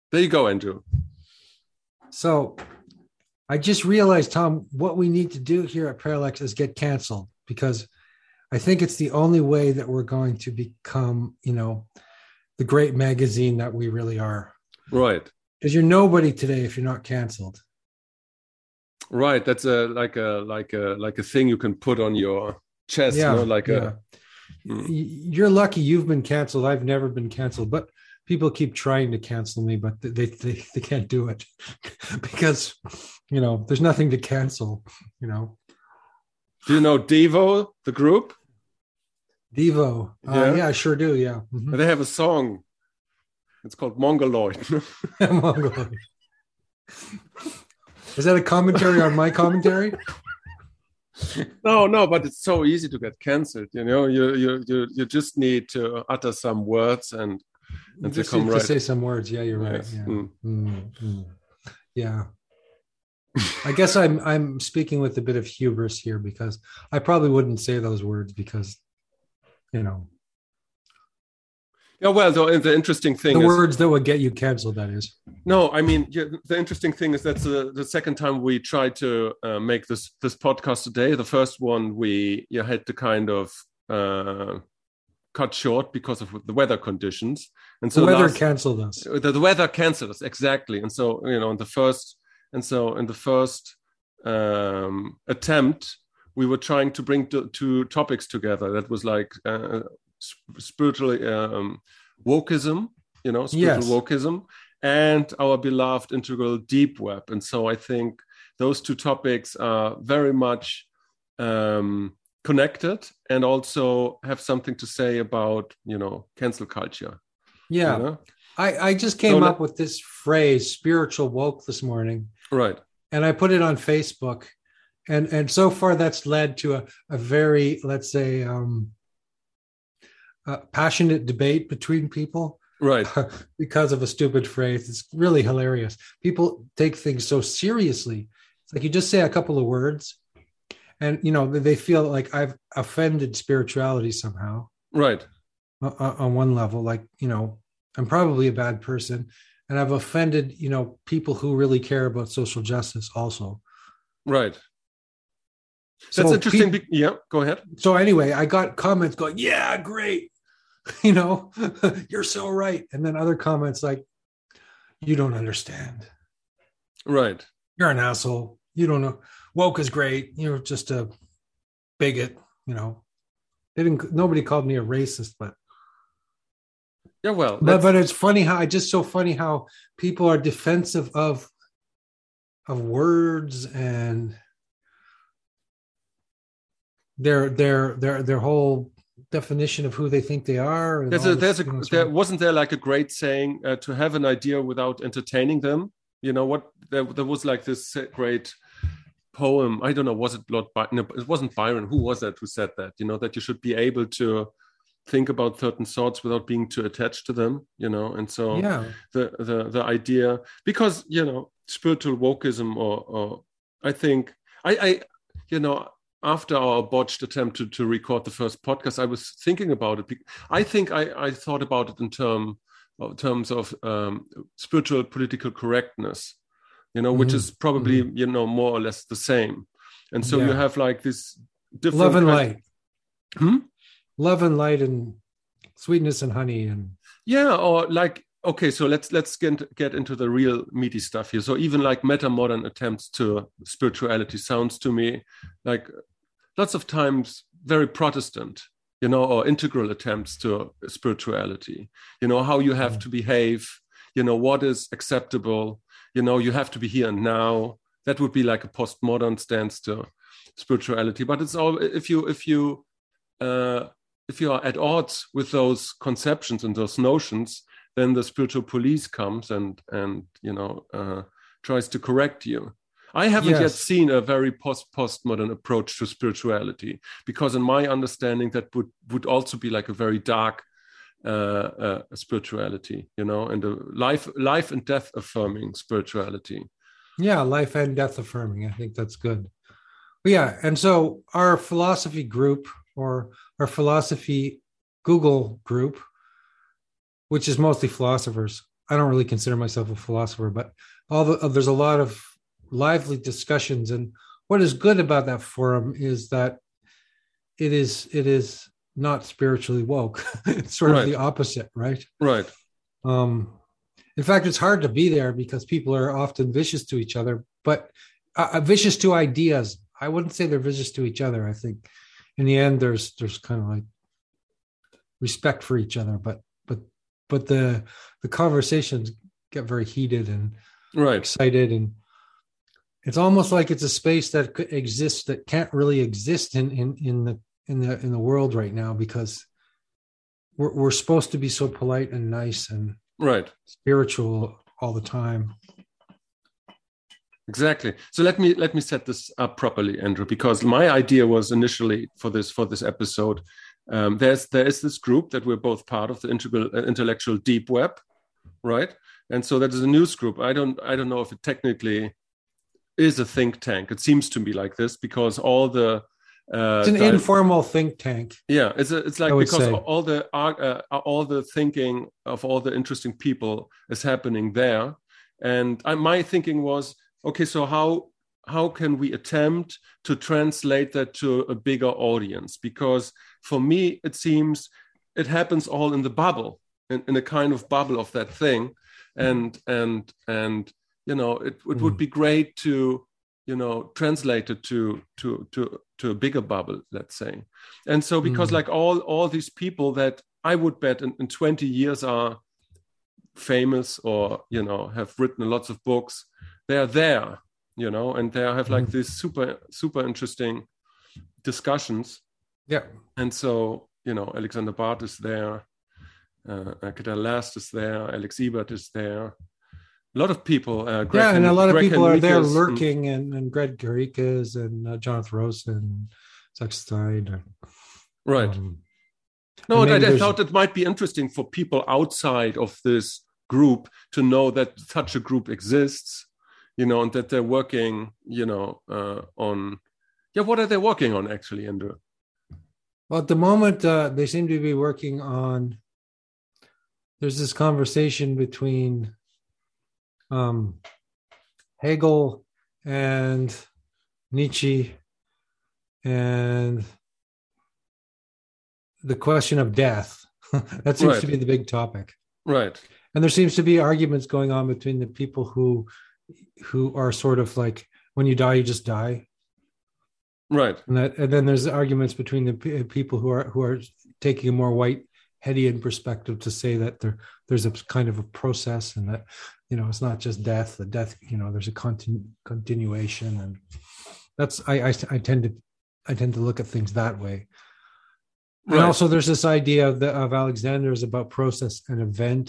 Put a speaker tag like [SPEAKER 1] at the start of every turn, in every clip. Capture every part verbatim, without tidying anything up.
[SPEAKER 1] There you go, Andrew.
[SPEAKER 2] So I just realized, Tom, what we need to do here at Parallax is get canceled because I think it's the only way that we're going to become, you know, the great magazine that we really are.
[SPEAKER 1] Right.
[SPEAKER 2] Because you're nobody today if you're not canceled.
[SPEAKER 1] Right. That's a like a like a like a thing you can put on your chest,
[SPEAKER 2] Yeah,
[SPEAKER 1] no? Like
[SPEAKER 2] yeah.
[SPEAKER 1] a mm.
[SPEAKER 2] You're lucky you've been canceled. I've never been canceled, but people keep trying to cancel me, but they they, they can't do it because, you know, there's nothing to cancel, you know.
[SPEAKER 1] Do you know Devo, the group?
[SPEAKER 2] Devo. Uh,
[SPEAKER 1] Yeah.
[SPEAKER 2] yeah, I sure do. Yeah.
[SPEAKER 1] Mm-hmm. They have a song. It's called Mongoloid.
[SPEAKER 2] Mongoloid. Is that a commentary on my commentary?
[SPEAKER 1] No, no, but it's so easy to get cancelled. You know, you you you you just need to utter some words and and
[SPEAKER 2] just
[SPEAKER 1] they come
[SPEAKER 2] need
[SPEAKER 1] right.
[SPEAKER 2] to say some words. Yeah, you're right.
[SPEAKER 1] Yes.
[SPEAKER 2] Yeah.
[SPEAKER 1] Mm.
[SPEAKER 2] Mm-hmm. Yeah. I guess I'm I'm speaking with a bit of hubris here because I probably wouldn't say those words because, you know.
[SPEAKER 1] Yeah, well, the, the interesting thing
[SPEAKER 2] the
[SPEAKER 1] is...
[SPEAKER 2] words that would get you canceled, that is.
[SPEAKER 1] No, I mean, yeah, the interesting thing is that's the, the second time we tried to uh, make this this podcast today. The first one we you had to kind of uh, cut short because of the weather conditions. And so
[SPEAKER 2] the weather
[SPEAKER 1] last,
[SPEAKER 2] canceled us.
[SPEAKER 1] The, the weather canceled us, exactly. And so, you know, in the first... And so in the first um, attempt, we were trying to bring two, two topics together. That was like... Uh, spiritual um, wokeism, you know, spiritual yes. wokeism, and our beloved integral deep web. And so I think those two topics are very much um, connected and also have something to say about, you know, cancel culture.
[SPEAKER 2] Yeah.
[SPEAKER 1] You know?
[SPEAKER 2] I, I just came so up let, with this phrase, spiritual woke, this morning.
[SPEAKER 1] Right.
[SPEAKER 2] And I put it on Facebook. And, and so far that's led to a, a very, let's say, um, Uh, passionate debate between people,
[SPEAKER 1] right?
[SPEAKER 2] Because of a stupid phrase. It's really hilarious. People take things so seriously. It's like you just say a couple of words, and you know they feel like I've offended spirituality somehow,
[SPEAKER 1] right?
[SPEAKER 2] Uh, on one level, like you know, I'm probably a bad person, and I've offended you know people who really care about social justice, also,
[SPEAKER 1] right? That's so interesting. Pe- yeah, go ahead.
[SPEAKER 2] So anyway, I got comments going, "Yeah, great." You know, you're so right. And then other comments like, you don't understand.
[SPEAKER 1] Right.
[SPEAKER 2] You're an asshole. You don't know. Woke is great. You're just a bigot, you know. They didn't, nobody called me a racist, but.
[SPEAKER 1] Yeah, well.
[SPEAKER 2] But, but it's funny how, it's just so funny how people are defensive of, of words and their, their, their, their whole definition of who they think they are. And
[SPEAKER 1] there's a,
[SPEAKER 2] this,
[SPEAKER 1] there's a,
[SPEAKER 2] you know,
[SPEAKER 1] there wasn't there like a great saying uh, to have an idea without entertaining them. You know what? There, there was like this great poem. I don't know. Was it Lord Byron? No, it wasn't Byron. Who was that who said that? You know, that you should be able to think about certain thoughts without being too attached to them. You know, and so
[SPEAKER 2] yeah.
[SPEAKER 1] the the the idea, because you know, spiritual wokeism, or or I think I I you know. After our botched attempt to, to record the first podcast, I was thinking about it. I think I, I thought about it in term, in terms of um, spiritual political correctness, you know, mm-hmm. which is probably, mm-hmm. you know, more or less the same. And so yeah. you have like this different...
[SPEAKER 2] Love and light.
[SPEAKER 1] Hmm?
[SPEAKER 2] Love and light and sweetness and honey. and
[SPEAKER 1] Yeah, or like, okay, so let's let's get, get into the real meaty stuff here. So even like meta-modern attempts to spirituality sounds to me like lots of times very Protestant, you know, or integral attempts to spirituality, you know, how you have yeah. to behave, you know, what is acceptable, you know, you have to be here and now. That would be like a postmodern stance to spirituality. But it's all, if you, if you, uh, if you are at odds with those conceptions and those notions, then the spiritual police comes and, and you know, uh, tries to correct you. I haven't yes. yet seen a very post postmodern approach to spirituality, because in my understanding, that would, would also be like a very dark uh, uh, spirituality, you know, and a life, life and death affirming spirituality.
[SPEAKER 2] Yeah, life and death affirming. I think that's good. But yeah, and so our philosophy group, or our philosophy Google group, which is mostly philosophers, I don't really consider myself a philosopher, but all the uh, there's a lot of lively discussions. And what is good about that forum is that it is it is not spiritually woke. It's sort of
[SPEAKER 1] Right.
[SPEAKER 2] the opposite, right?
[SPEAKER 1] Right.
[SPEAKER 2] Um, in fact, it's hard to be there because people are often vicious to each other, but uh, vicious to ideas. I wouldn't say they're vicious to each other. I think in the end, there's there's kind of like respect for each other, but but but the the conversations get very heated and
[SPEAKER 1] Right.
[SPEAKER 2] excited, and it's almost like it's a space that could exist that can't really exist in in in the in the in the world right now, because we're we're supposed to be so polite and nice and
[SPEAKER 1] Right.
[SPEAKER 2] spiritual all the time.
[SPEAKER 1] Exactly. So let me let me set this up properly, Andrew, because my idea was initially for this for this episode. Um, there's there is this group that we're both part of, the integral uh, intellectual deep web, right? And so that is a news group. I don't I don't know if it technically is a think tank. It seems to be like this because all the uh,
[SPEAKER 2] It's an
[SPEAKER 1] di-
[SPEAKER 2] informal think tank.
[SPEAKER 1] yeah, it's a, it's like
[SPEAKER 2] I would
[SPEAKER 1] because
[SPEAKER 2] say.
[SPEAKER 1] all the uh, all the thinking of all the interesting people is happening there, and I, my thinking was, okay, so how how can we attempt to translate that to a bigger audience? Because for me, it seems it happens all in the bubble, in, in a kind of bubble of that thing, and and and you know, it it would
[SPEAKER 2] Mm.
[SPEAKER 1] be great to you know translate it to to to to a bigger bubble, let's say. And so because
[SPEAKER 2] Mm.
[SPEAKER 1] like all all these people that I would bet in, in twenty years are famous or you know have written lots of books, they are there, you know, and they have like
[SPEAKER 2] Mhm.
[SPEAKER 1] these super super interesting discussions.
[SPEAKER 2] Yeah.
[SPEAKER 1] And so you know Alexander Barth is there, uh, Kedar Last is there, Alex Ebert is there, a lot of people. Uh, Greg
[SPEAKER 2] Yeah, and a
[SPEAKER 1] Hen-
[SPEAKER 2] lot of
[SPEAKER 1] Greg
[SPEAKER 2] people are there
[SPEAKER 1] Henriquez, and-
[SPEAKER 2] lurking, and, and Greg Carikas and uh, Jonathan Rose and Zach Stein. And,
[SPEAKER 1] right.
[SPEAKER 2] um,
[SPEAKER 1] No,
[SPEAKER 2] and
[SPEAKER 1] I,
[SPEAKER 2] maybe
[SPEAKER 1] I
[SPEAKER 2] there's-
[SPEAKER 1] thought it might be interesting for people outside of this group to know that such a group exists, you know, and that they're working, you know, uh, on, yeah, what are they working on actually, Andrew?
[SPEAKER 2] Well, at the moment, uh, they seem to be working on. There's this conversation between um, Hegel and Nietzsche, and the question of death. That seems
[SPEAKER 1] Right.
[SPEAKER 2] to be the big topic.
[SPEAKER 1] Right,
[SPEAKER 2] And there seems to be arguments going on between the people who who are sort of like, when you die, you just die.
[SPEAKER 1] right,
[SPEAKER 2] And that, and then there's arguments between the p- people who are who are taking a more white Hedian perspective to say that there there's a kind of a process, and that, you know, it's not just death. The death, you know, there's a continu- continuation, and that's I, I I tend to I tend to look at things that way. And
[SPEAKER 1] right.
[SPEAKER 2] also, there's this idea of the of Alexander's about process and event,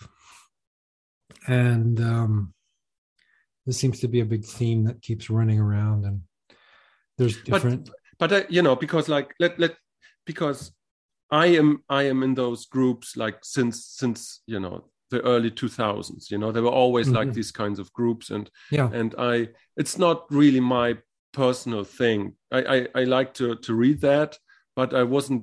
[SPEAKER 2] and um, this seems to be a big theme that keeps running around. And there's different.
[SPEAKER 1] But I, you know, because like let let because I am I am in those groups like since since you know the early two thousands. You know, there were always like
[SPEAKER 2] Mhm.
[SPEAKER 1] these kinds of groups, and
[SPEAKER 2] Yeah,
[SPEAKER 1] and I it's not really my personal thing. I I, I like to to read that, but I wasn't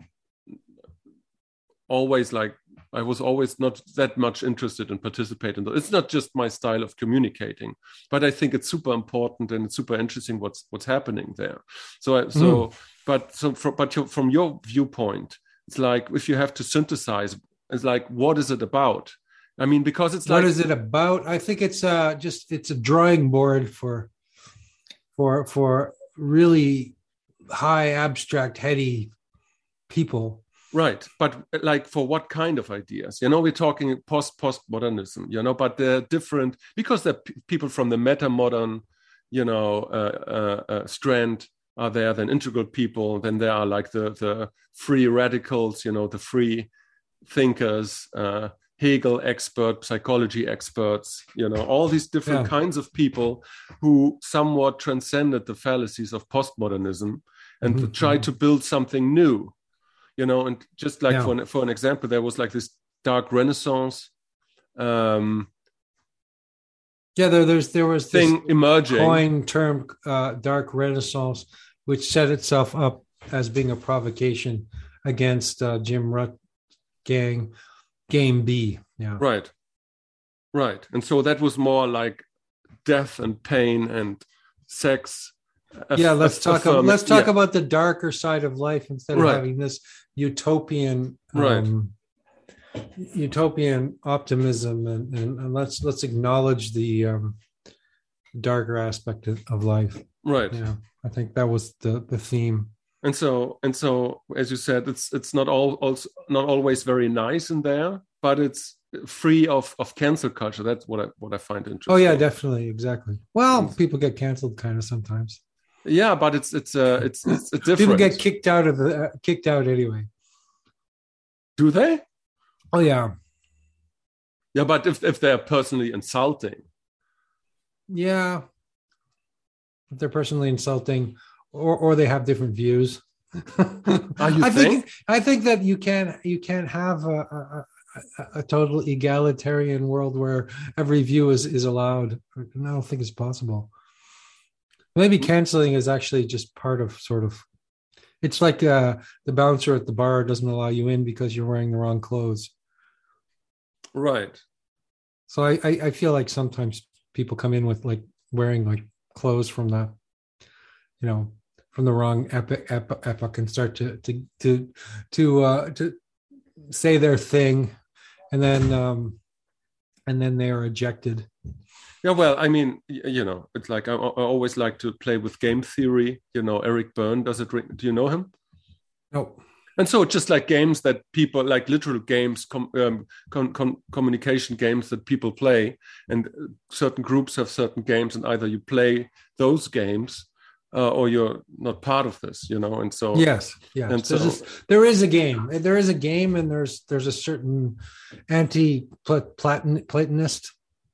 [SPEAKER 1] always like I was always not that much interested in participating. It's not just my style of communicating, but I think it's super important and it's super interesting what's what's happening there. So I, so but so from, but your, from your viewpoint, it's like if you have to synthesize, it's like what is it about? I mean, because it's
[SPEAKER 2] what
[SPEAKER 1] like
[SPEAKER 2] is it about? I think it's uh just it's a drawing board for for for really high abstract heady people.
[SPEAKER 1] right, but like for what kind of ideas? You know, we're talking post postmodernism, you know, but they're different because the p- people from the meta modern, you know, uh, uh, uh, strand are there. Then integral people. Then there are like the the free radicals, you know, the free thinkers, uh, Hegel expert, psychology experts, you know, all these different
[SPEAKER 2] Yeah.
[SPEAKER 1] kinds of people who somewhat transcended the fallacies of postmodernism and
[SPEAKER 2] Mhm,
[SPEAKER 1] tried
[SPEAKER 2] mhm.
[SPEAKER 1] to build something new. You know, and just like
[SPEAKER 2] Yeah.
[SPEAKER 1] for an, for an example, there was like this dark Renaissance um,
[SPEAKER 2] Yeah, there there's there was this
[SPEAKER 1] thing emerging.
[SPEAKER 2] coin term, uh, dark Renaissance, which set itself up as being a provocation against uh, Jim Rutt gang, Game B. Yeah.
[SPEAKER 1] Right. Right. And so that was more like death and pain and sex.
[SPEAKER 2] Yeah, let's talk about let's talk
[SPEAKER 1] yeah.
[SPEAKER 2] about the darker side of life instead of
[SPEAKER 1] right.
[SPEAKER 2] having this utopian um,
[SPEAKER 1] right.
[SPEAKER 2] utopian optimism, and, and, and let's let's acknowledge the um, darker aspect of, of life.
[SPEAKER 1] Right.
[SPEAKER 2] Yeah, I think that was the the theme.
[SPEAKER 1] And so and so, as you said, it's it's not all also not always very nice in there, but it's free of of cancel culture. That's what I what I find interesting.
[SPEAKER 2] Oh yeah, definitely, exactly. Well, and, people get canceled kind of sometimes.
[SPEAKER 1] Yeah, but it's it's uh it's it's a different.
[SPEAKER 2] People get kicked out of the uh, kicked out anyway.
[SPEAKER 1] Do they?
[SPEAKER 2] Oh yeah.
[SPEAKER 1] Yeah, but if if they're personally insulting.
[SPEAKER 2] Yeah. If they're personally insulting, or or they have different views.
[SPEAKER 1] Ah, you
[SPEAKER 2] I
[SPEAKER 1] think?
[SPEAKER 2] think I think that you can you can't have a, a, a, a total egalitarian world where every view is is allowed. I don't think it's possible. Maybe canceling is actually just part of sort of, it's like uh, the bouncer at the bar doesn't allow you in because you're wearing the wrong clothes.
[SPEAKER 1] Right.
[SPEAKER 2] So I, I, I feel like sometimes people come in with like wearing like clothes from the, you know, from the wrong epoch, epoch, epoch and start to to to to uh, to say their thing, and then um, and then they are ejected.
[SPEAKER 1] Yeah, well, I mean, you know, it's like I, I always like to play with game theory. You know, Eric Byrne, does it ring? Do you know him?
[SPEAKER 2] No.
[SPEAKER 1] And so just like games that people, like literal games, com, um, com, com, communication games that people play, and certain groups have certain games, and either you play those games uh, or you're not part of this, you know. And so
[SPEAKER 2] yes, yes,
[SPEAKER 1] and so,
[SPEAKER 2] this, there is a game. There is a game, and there's there's a certain anti-Platonist.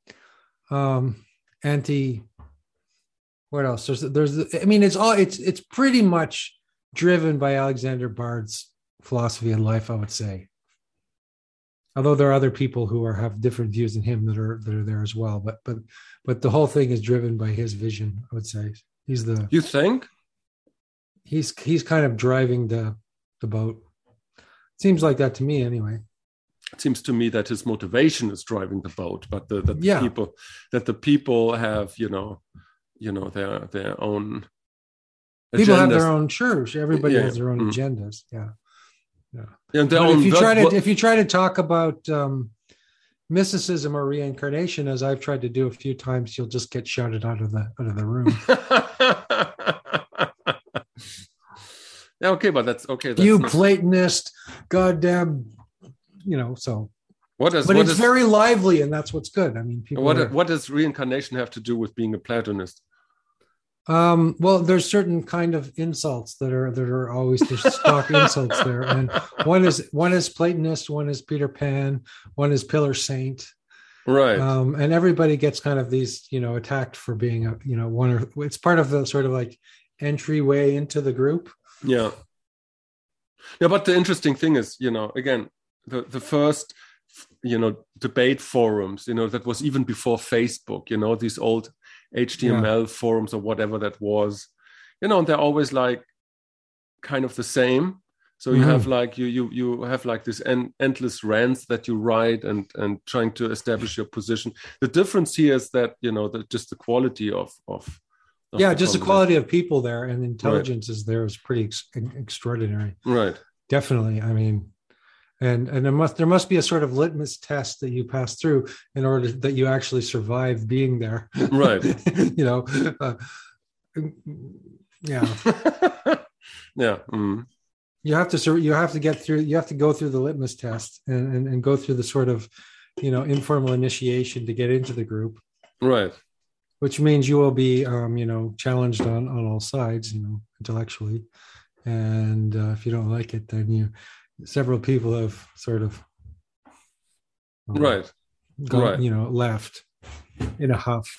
[SPEAKER 2] Um, anti, what else? There's, there's, I mean, it's all, it's, it's pretty much driven by Alexander Bard's philosophy of life, I would say. Although there are other people who are have different views than him that are that are there as well, but but but the whole thing is driven by his vision, I would say. He's the.
[SPEAKER 1] You think?
[SPEAKER 2] He's he's kind of driving the the boat. Seems like that to me, anyway.
[SPEAKER 1] It seems to me that his motivation is driving the boat, but the, that the
[SPEAKER 2] yeah.
[SPEAKER 1] people that the people have, you know, you know, their their own.
[SPEAKER 2] People
[SPEAKER 1] agendas.
[SPEAKER 2] have their own. Sure, everybody
[SPEAKER 1] yeah.
[SPEAKER 2] has their own
[SPEAKER 1] mm.
[SPEAKER 2] agendas. Yeah, yeah.
[SPEAKER 1] And
[SPEAKER 2] but
[SPEAKER 1] own
[SPEAKER 2] if you
[SPEAKER 1] work,
[SPEAKER 2] try to
[SPEAKER 1] what,
[SPEAKER 2] if you try to talk about um, mysticism or reincarnation, as I've tried to do a few times, you'll just get shouted out of the out of the room.
[SPEAKER 1] Yeah, okay, but that's okay. That's
[SPEAKER 2] you
[SPEAKER 1] not...
[SPEAKER 2] Platonist, goddamn. You know, so
[SPEAKER 1] what is,
[SPEAKER 2] but
[SPEAKER 1] what
[SPEAKER 2] it's
[SPEAKER 1] is,
[SPEAKER 2] very lively, and that's what's good. I mean, people.
[SPEAKER 1] What
[SPEAKER 2] are,
[SPEAKER 1] what does reincarnation have to do with being a Platonist?
[SPEAKER 2] Um, well, there's certain kind of insults that are that are always there's stock insults there, and one is one is Platonist, one is Peter Pan, one is Pillar Saint,
[SPEAKER 1] right?
[SPEAKER 2] Um, and everybody gets kind of these, you know, attacked for being a, you know, one or it's part of the sort of like entryway into the group.
[SPEAKER 1] Yeah, yeah. But the interesting thing is, you know, again. The, the first, you know, debate forums, you know, that was even before Facebook, you know, these old H T M L yeah. forums or whatever that was, you know, and they're always like kind of the same. So you mm-hmm. have like, you you you have like this en- endless rants that you write and and trying to establish your position. The difference here is that, you know, the, just the quality of, of, of
[SPEAKER 2] yeah, the just the quality of people there and intelligence
[SPEAKER 1] right.
[SPEAKER 2] is there is pretty ex- extraordinary.
[SPEAKER 1] Right.
[SPEAKER 2] Definitely. I mean, And and there must there must be a sort of litmus test that you pass through in order that you actually survive being there.
[SPEAKER 1] Right.
[SPEAKER 2] you know. Uh, yeah.
[SPEAKER 1] yeah. Mm.
[SPEAKER 2] You have to you have to get through. You have to go through the litmus test and, and and go through the sort of, you know, informal initiation to get into the group.
[SPEAKER 1] Right.
[SPEAKER 2] Which means you will be, um, you know, challenged on on all sides, you know, intellectually, and uh, if you don't like it, then you. Several people have sort of
[SPEAKER 1] um, right,
[SPEAKER 2] gone,
[SPEAKER 1] right,
[SPEAKER 2] you know, left in a huff.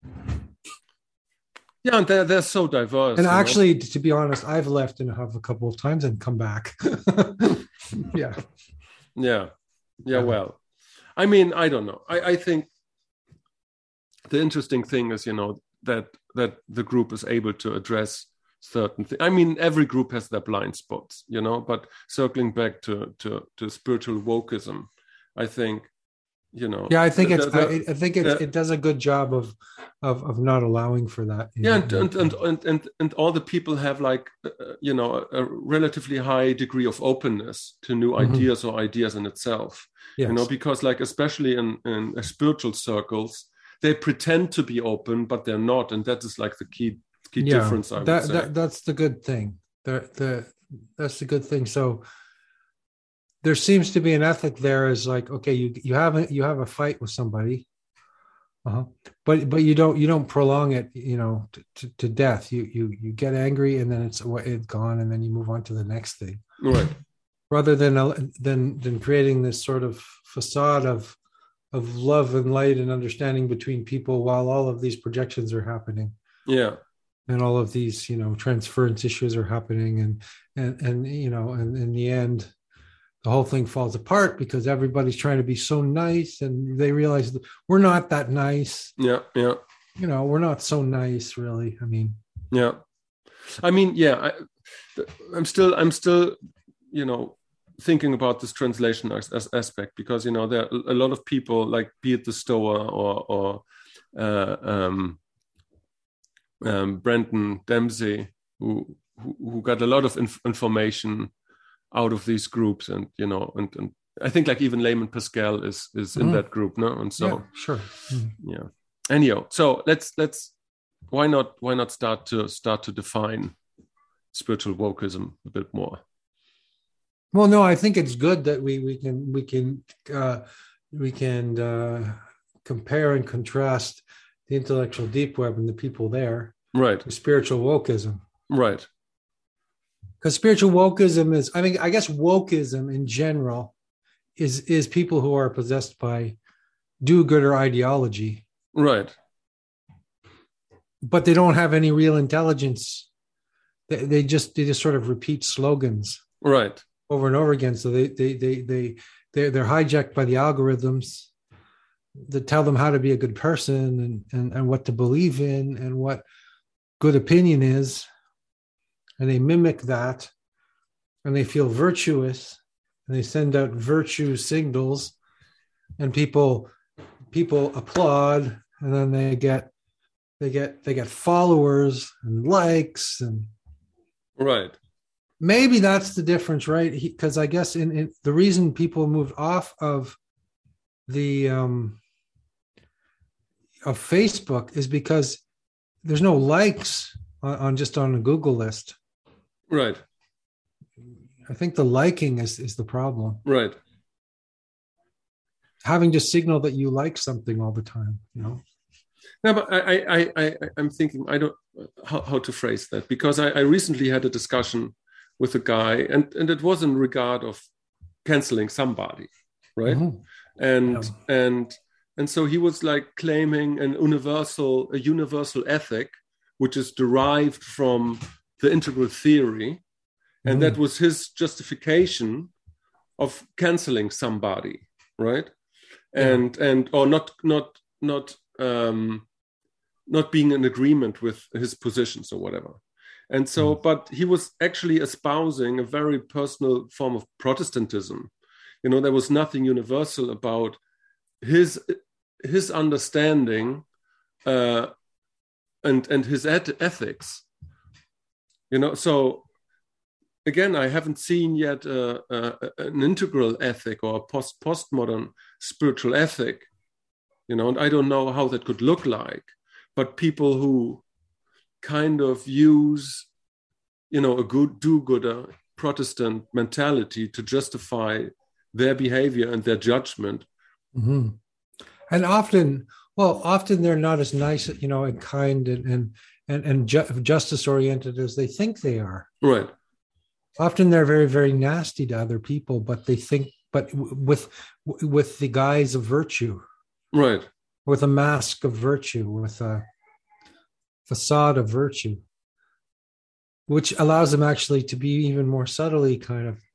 [SPEAKER 1] Yeah, and they're they're so diverse.
[SPEAKER 2] And actually, know? to be honest, I've left in a huff a couple of times and come back. yeah,
[SPEAKER 1] yeah, yeah. Well, I mean, I don't know. I, I think the interesting thing is, you know, that that the group is able to address certain things. I mean, every group has their blind spots, you know, but circling back to, to, to spiritual wokeism, I think, you know.
[SPEAKER 2] Yeah, I think it's.
[SPEAKER 1] The, the,
[SPEAKER 2] I, I think it's,
[SPEAKER 1] the,
[SPEAKER 2] it does a good job of, of, of not allowing for that.
[SPEAKER 1] Yeah, and and, and and and and all the people have like uh, you know a, a relatively high degree of openness to new mm-hmm. ideas or ideas in itself. Yes. You know, because like especially in in spiritual circles, they pretend to be open, but they're not, and that is like the key key yeah, difference. I
[SPEAKER 2] that,
[SPEAKER 1] would say
[SPEAKER 2] that that's the good thing. The the that's the good thing. So there seems to be an ethic there. Is like, okay, you you have a, you have a fight with somebody, uh-huh. but but you don't you don't prolong it, you know, to, to, to death. You you you get angry and then it's it's gone, and then you move on to the next thing.
[SPEAKER 1] Right.
[SPEAKER 2] Rather than than than creating this sort of facade of of love and light and understanding between people while all of these projections are happening.
[SPEAKER 1] Yeah.
[SPEAKER 2] And all of these, you know, transference issues are happening, and and and you know, and in the end, the whole thing falls apart because everybody's trying to be so nice, and they realize that we're not that nice.
[SPEAKER 1] Yeah, yeah.
[SPEAKER 2] You know, we're not so nice, really. I mean,
[SPEAKER 1] yeah. I mean, yeah. I, I'm still, I'm still, you know, thinking about this translation as, as aspect because you know there are a lot of people like be it the Stoa or or. Uh, um, Um, Brendan Dempsey, who, who who got a lot of inf- information out of these groups, and you know, and, and I think like even Layman Pascal is is in mm. that group, no? And so,
[SPEAKER 2] yeah, sure, mm.
[SPEAKER 1] yeah. Anyhow, so let's let's why not why not start to start to define spiritual wokeism a bit more?
[SPEAKER 2] Well, no, I think it's good that we we can we can uh, we can uh, compare and contrast the intellectual deep web and the people there,
[SPEAKER 1] right?
[SPEAKER 2] To spiritual wokeism,
[SPEAKER 1] right?
[SPEAKER 2] Because spiritual wokeism is, I mean, I guess wokeism in general is is people who are possessed by do-gooder ideology,
[SPEAKER 1] right?
[SPEAKER 2] But they don't have any real intelligence. They, they just they just sort of repeat slogans,
[SPEAKER 1] right,
[SPEAKER 2] over and over again. So they they they they they're, they're hijacked by the algorithms that tell them how to be a good person and, and, and what to believe in and what good opinion is. And they mimic that and they feel virtuous and they send out virtue signals and people, people applaud and then they get, they get, they get followers and likes and
[SPEAKER 1] right.
[SPEAKER 2] Maybe that's the difference, right? Because I guess in, in the reason people moved off of the, um, of Facebook is because there's no likes on, on just on a Google list.
[SPEAKER 1] Right.
[SPEAKER 2] I think the liking is, is the problem.
[SPEAKER 1] Right.
[SPEAKER 2] Having to signal that you like something all the time, you know?
[SPEAKER 1] No, but I, I, I, I'm thinking, I don't, how, how to phrase that, because I, I recently had a discussion with a guy and, and it was in regard of canceling somebody, right? Mm-hmm. And, yeah. and, And so he was like claiming an universal, a universal ethic, which is derived from the integral theory. And mm. that was his justification of canceling somebody, right? Yeah. And, and, or not, not, not, um, not being in agreement with his positions or whatever. And so, mm. but he was actually espousing a very personal form of Protestantism. You know, there was nothing universal about his his understanding uh, and and his et- ethics, you know. So again, I haven't seen yet uh, uh, an integral ethic or a post postmodern spiritual ethic, you know. And I don't know how that could look like. But people who kind of use, you know, a good do-gooder Protestant mentality to justify their behavior and their judgment.
[SPEAKER 2] Mm-hmm. And often, well, often they're not as nice, you know, and kind and and and, and ju- justice-oriented as they think they are.
[SPEAKER 1] Right.
[SPEAKER 2] Often they're very, very nasty to other people, but they think, but with with the guise of virtue.
[SPEAKER 1] Right.
[SPEAKER 2] With a mask of virtue, with a facade of virtue, which allows them actually to be even more subtly kind of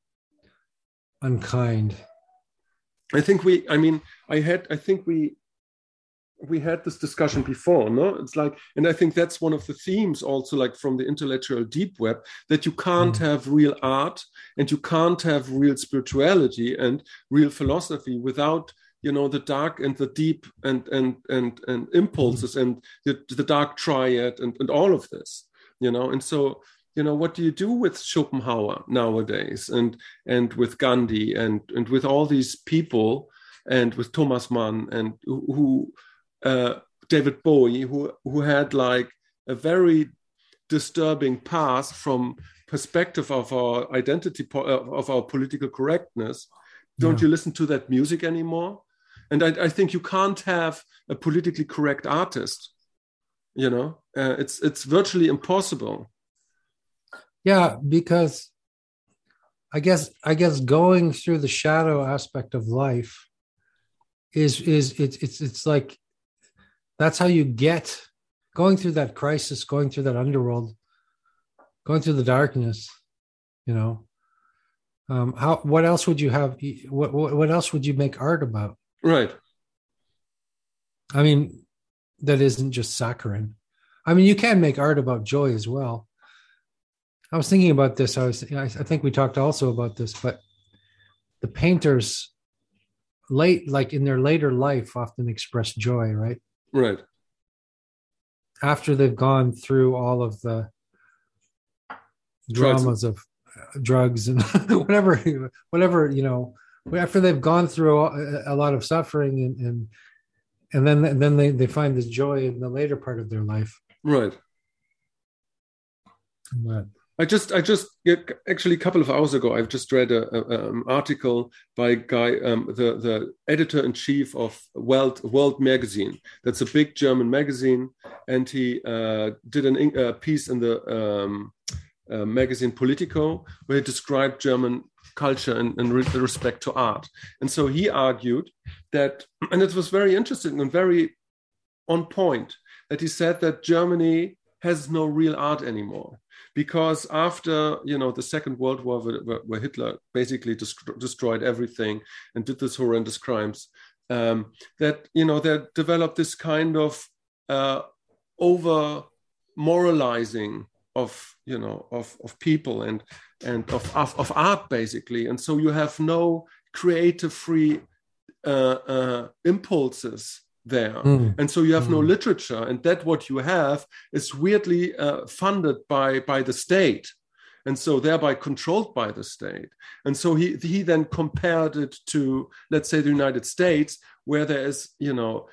[SPEAKER 2] unkind.
[SPEAKER 1] I think we, I mean, I had, I think we, we had this discussion before, no? It's like, and I think that's one of the themes also, like from the intellectual deep web, that you can't mm. have real art and you can't have real spirituality and real philosophy without you know, the dark and the deep and and and and impulses mm-hmm. and the, the dark triad and, and all of this, you know. And so, you know, what do you do with Schopenhauer nowadays, and and with Gandhi and and with all these people, and with Thomas Mann and who uh, David Bowie, who who had like a very disturbing past from perspective of our identity, of our political correctness. Don't yeah. you listen to that music anymore? And I, I think you can't have a politically correct artist. You know, uh, it's it's virtually impossible.
[SPEAKER 2] Yeah, because I guess I guess going through the shadow aspect of life is is it's it's it's like that's how you get going through that crisis, going through that underworld, going through the darkness. You know, um, how what else would you have? What what, what else would you make art about?
[SPEAKER 1] Right.
[SPEAKER 2] I mean, that isn't just saccharine. I mean, you can make art about joy as well. I was thinking about this. I was, I think we talked also about this, but the painters late, like in their later life, often express joy, right?
[SPEAKER 1] Right. After
[SPEAKER 2] they've gone through all of the dramas of drugs and whatever, whatever, you know, after they've gone through a, a lot of suffering and, and, and then, and then they, they find this joy in the later part of their life.
[SPEAKER 1] Right.
[SPEAKER 2] But,
[SPEAKER 1] I just, I just actually a couple of hours ago, I've just read an article by a guy, um, the the editor in chief of Welt World Magazine. That's a big German magazine, and he uh, did a uh, piece in the um, uh, magazine Politico where he described German culture in, in re- respect to art. And so he argued that, and it was very interesting and very on point, that he said that Germany has no real art anymore. Because after, you know, the Second World War, where, where Hitler basically dest- destroyed everything and did this horrendous crimes, um, that, you know, they developed this kind of uh, over moralizing of, you know, of, of people and and of, of of art basically. And so you have no creative free uh, uh, impulses there. Mm. And so you have mm. no literature, and that what you have is weirdly uh, funded by by the state, and so thereby controlled by the state. And so he he then compared it to, let's say, the United States, where there is, you know,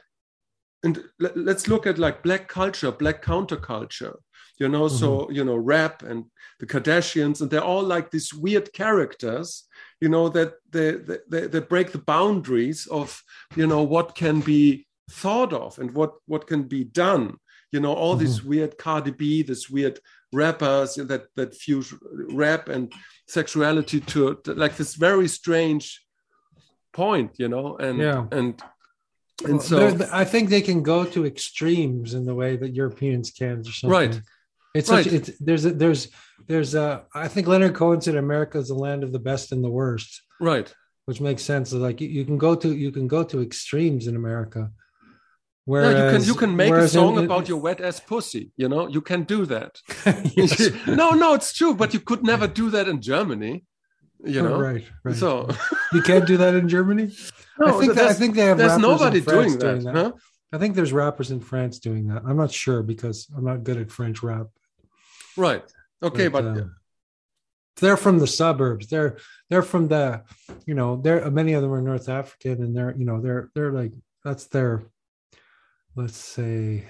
[SPEAKER 1] and let, let's look at like black culture, black counterculture, you know, mm-hmm. so, you know, rap and the Kardashians, and they're all like these weird characters, you know, that they they, they break the boundaries of, you know, what can be thought of and what what can be done, you know, all mm-hmm. these weird Cardi B, this weird rappers that that fuse rap and sexuality to, to like this very strange point, you know, and
[SPEAKER 2] yeah.
[SPEAKER 1] and and
[SPEAKER 2] well,
[SPEAKER 1] so
[SPEAKER 2] I think they can go to extremes in the way that Europeans can, or something.
[SPEAKER 1] Right.
[SPEAKER 2] It's
[SPEAKER 1] right.
[SPEAKER 2] such, it's there's a, there's there's a I think Leonard Cohen said America is the land of the best and the worst.
[SPEAKER 1] Right.
[SPEAKER 2] Which makes sense. Like you, you can go to you can go to extremes in America. Whereas,
[SPEAKER 1] yeah, you can you can make a song
[SPEAKER 2] in,
[SPEAKER 1] about your wet ass pussy, you know, you can do that. no, no, it's true, but you could never do that in Germany, you know.
[SPEAKER 2] Oh, right, right.
[SPEAKER 1] So
[SPEAKER 2] you can't do that in Germany.
[SPEAKER 1] No,
[SPEAKER 2] I think that, I think they have.
[SPEAKER 1] There's nobody
[SPEAKER 2] doing that.
[SPEAKER 1] doing that. Huh?
[SPEAKER 2] I think there's rappers in France doing that. I'm not sure because I'm not good at French rap.
[SPEAKER 1] Right. Okay, but, but
[SPEAKER 2] uh, they're from the suburbs. They're they're from the, you know, they're many of them are North African, and they're you know they're they're like that's their. Let's say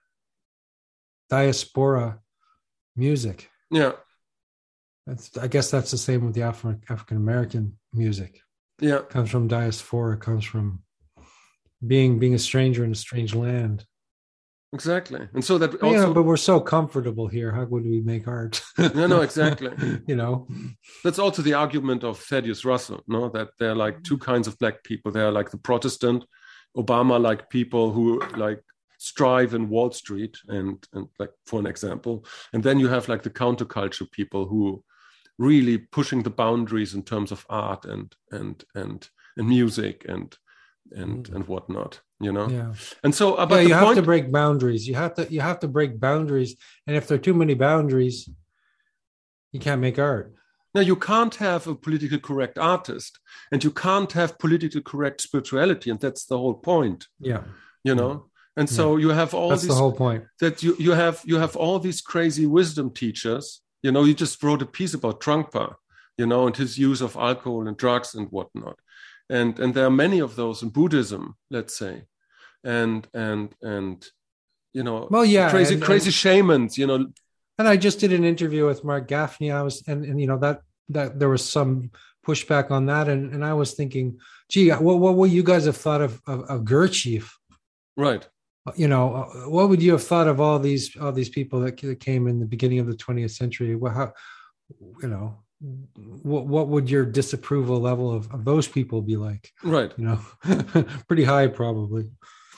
[SPEAKER 2] diaspora music.
[SPEAKER 1] Yeah.
[SPEAKER 2] That's, I guess that's the same with the Afri- African American music.
[SPEAKER 1] Yeah.
[SPEAKER 2] It comes from diaspora, it comes from being being a stranger in a strange land.
[SPEAKER 1] Exactly. And so that
[SPEAKER 2] but,
[SPEAKER 1] also...
[SPEAKER 2] yeah, but we're so comfortable here. How would we make art?
[SPEAKER 1] no, no, exactly.
[SPEAKER 2] You know.
[SPEAKER 1] That's also the argument of Thaddeus Russell, no? That there are like two kinds of black people. They are like the Protestant Obama-like people who like strive in Wall Street and and like for an example, and then you have like the counterculture people who really pushing the boundaries in terms of art and and and and music and and mm. and whatnot, you know.
[SPEAKER 2] Yeah.
[SPEAKER 1] And so, uh, but
[SPEAKER 2] yeah, you
[SPEAKER 1] the
[SPEAKER 2] have
[SPEAKER 1] point...
[SPEAKER 2] to break boundaries. You have to you have to break boundaries, and if there are too many boundaries, you can't make art.
[SPEAKER 1] Now, you can't have a politically correct artist, and you can't have politically correct spirituality, and that's the whole point.
[SPEAKER 2] Yeah,
[SPEAKER 1] you know. Yeah. And so yeah. you have all
[SPEAKER 2] that's
[SPEAKER 1] these.
[SPEAKER 2] The whole point.
[SPEAKER 1] That you you have you have all these crazy wisdom teachers. You know, you just wrote a piece about Trungpa, you know, and his use of alcohol and drugs and whatnot, and and there are many of those in Buddhism, let's say, and and and you know,
[SPEAKER 2] well, yeah,
[SPEAKER 1] crazy
[SPEAKER 2] and,
[SPEAKER 1] crazy
[SPEAKER 2] and,
[SPEAKER 1] shamans, you know.
[SPEAKER 2] And I just did an interview with Mark Gaffney. I was, and, and you know, that, that there was some pushback on that. And, and I was thinking, gee, what, what would you guys have thought of, of, of Gurdjieff?
[SPEAKER 1] Right.
[SPEAKER 2] You know, what would you have thought of all these, all these people that came in the beginning of the twentieth century? Well, how, you know, what, what would your disapproval level of, of those people be like?
[SPEAKER 1] Right.
[SPEAKER 2] You know, pretty high, probably.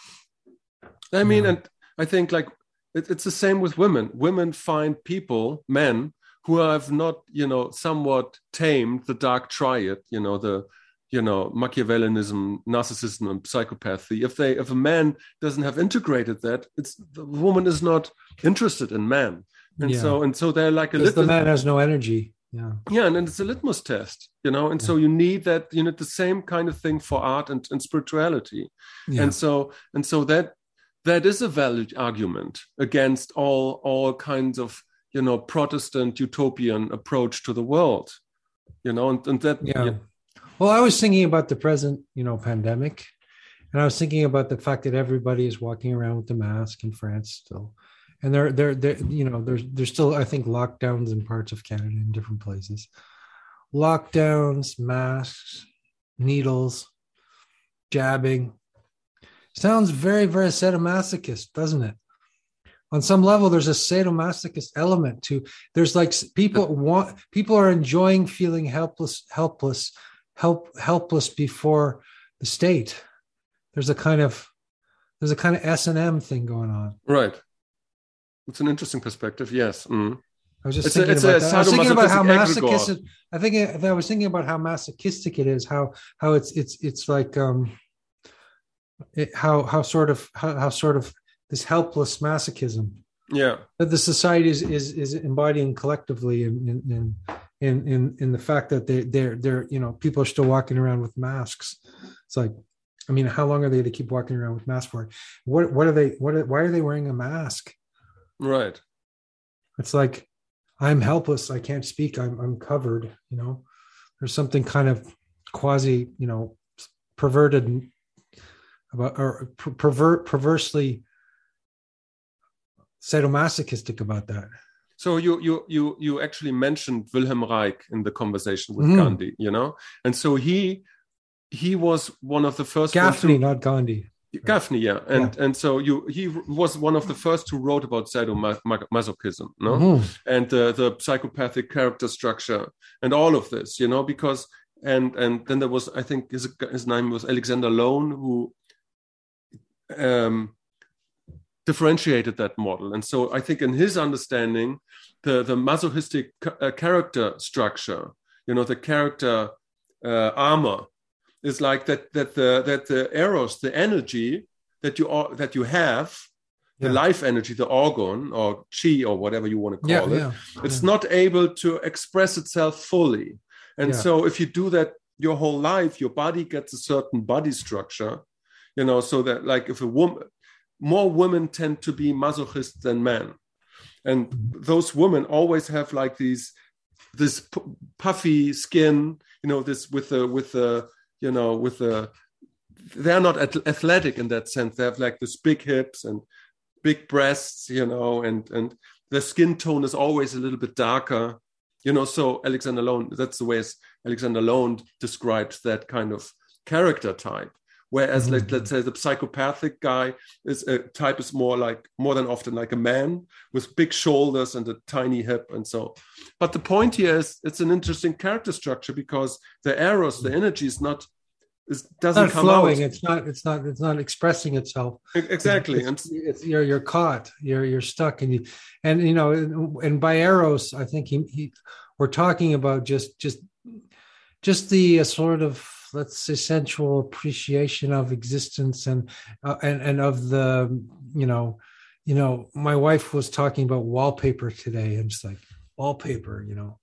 [SPEAKER 1] I mean,
[SPEAKER 2] yeah.
[SPEAKER 1] and I think like, it's the same with women. Women find people, men, who have not, you know, somewhat tamed the dark triad, you know, the, you know, Machiavellianism, narcissism, and psychopathy. If they, if a man doesn't have integrated that, it's the woman is not interested in man, and yeah. so and so they're like a
[SPEAKER 2] litmus. The man has no energy. Yeah,
[SPEAKER 1] yeah, and, and it's a litmus test, you know, and yeah. so you need that, you know, the same kind of thing for art and, and spirituality, yeah. and so and so that. That is a valid argument against all all kinds of, you know, Protestant utopian approach to the world, you know, and, and that.
[SPEAKER 2] Yeah. yeah. Well, I was thinking about the present, you know, pandemic, and I was thinking about the fact that everybody is walking around with the mask in France still, and they're they're, they're you know, there's there's still, I think, lockdowns in parts of Canada in different places, lockdowns, masks, needles, jabbing. Sounds very, very sadomasochist, doesn't it? On some level, there's a sadomasochist element to. There's like people want people are enjoying feeling helpless, helpless, help, helpless before the state. There's a kind of there's a kind of S and M thing going on.
[SPEAKER 1] Right. It's an interesting perspective. Yes. Mm.
[SPEAKER 2] I was just
[SPEAKER 1] it's
[SPEAKER 2] thinking
[SPEAKER 1] a,
[SPEAKER 2] about that. I was thinking about how masochistic.
[SPEAKER 1] Egregore.
[SPEAKER 2] I think I was thinking about how masochistic it is. How how it's it's it's like. um It, how how sort of how, how sort of this helpless masochism,
[SPEAKER 1] yeah,
[SPEAKER 2] that the society is is, is embodying collectively in in, in in in the fact that they they're they're you know, people are still walking around with masks. It's like, I mean, how long are they to keep walking around with masks for? What what are they? What are, why are they wearing a mask?
[SPEAKER 1] Right.
[SPEAKER 2] It's like, I'm helpless. I can't speak. I'm I'm covered. You know, there's something kind of quasi, you know, perverted. About or pervert perversely sadomasochistic about that.
[SPEAKER 1] So you you you you actually mentioned Wilhelm Reich in the conversation with
[SPEAKER 2] mm-hmm.
[SPEAKER 1] Gandhi, you know, and so he he was one of the first.
[SPEAKER 2] Gaffney,
[SPEAKER 1] to,
[SPEAKER 2] not Gandhi.
[SPEAKER 1] Gaffney, yeah, and
[SPEAKER 2] yeah.
[SPEAKER 1] and so you he was one of the first who wrote about sadomasochism, no,
[SPEAKER 2] mm-hmm.
[SPEAKER 1] and uh, the psychopathic character structure and all of this, you know, because and and then there was, I think his his name was Alexander Lone, who. Um, differentiated that model, and so I think in his understanding, the the masochistic ca- uh, character structure, you know, the character uh, armor, is like that that the that the eros, the energy that you are that you have, the yeah. life energy, the organ or chi or whatever you want to call
[SPEAKER 2] yeah,
[SPEAKER 1] it,
[SPEAKER 2] yeah,
[SPEAKER 1] it's
[SPEAKER 2] yeah.
[SPEAKER 1] not able to express itself fully, and
[SPEAKER 2] yeah.
[SPEAKER 1] so if you do that your whole life, your body gets a certain body structure. You know, so that like if a woman, more women tend to be masochists than men, and those women always have like these, this p- puffy skin, you know, this with the with the you know with the, they're not athletic in that sense. They have like this big hips and big breasts, you know, and and the skin tone is always a little bit darker, you know. So Alexander Lone, that's the way Alexander Lone describes that kind of character type. Whereas, mm-hmm. let, let's say the psychopathic guy is a type is more like more than often like a man with big shoulders and a tiny hip, and so. But the point here is it's an interesting character structure because the eros, the energy is not is doesn't
[SPEAKER 2] not
[SPEAKER 1] come
[SPEAKER 2] flowing.
[SPEAKER 1] out.
[SPEAKER 2] It's not. It's not. It's not expressing itself.
[SPEAKER 1] Exactly,
[SPEAKER 2] it's, it's, it's you're you're caught. You're you're stuck, and you and you know and by eros, I think he, he we're talking about just just just the uh, sort of, let's say, sensual appreciation of existence and uh, and and of the, you know you know my wife was talking about wallpaper today, and just like wallpaper, you know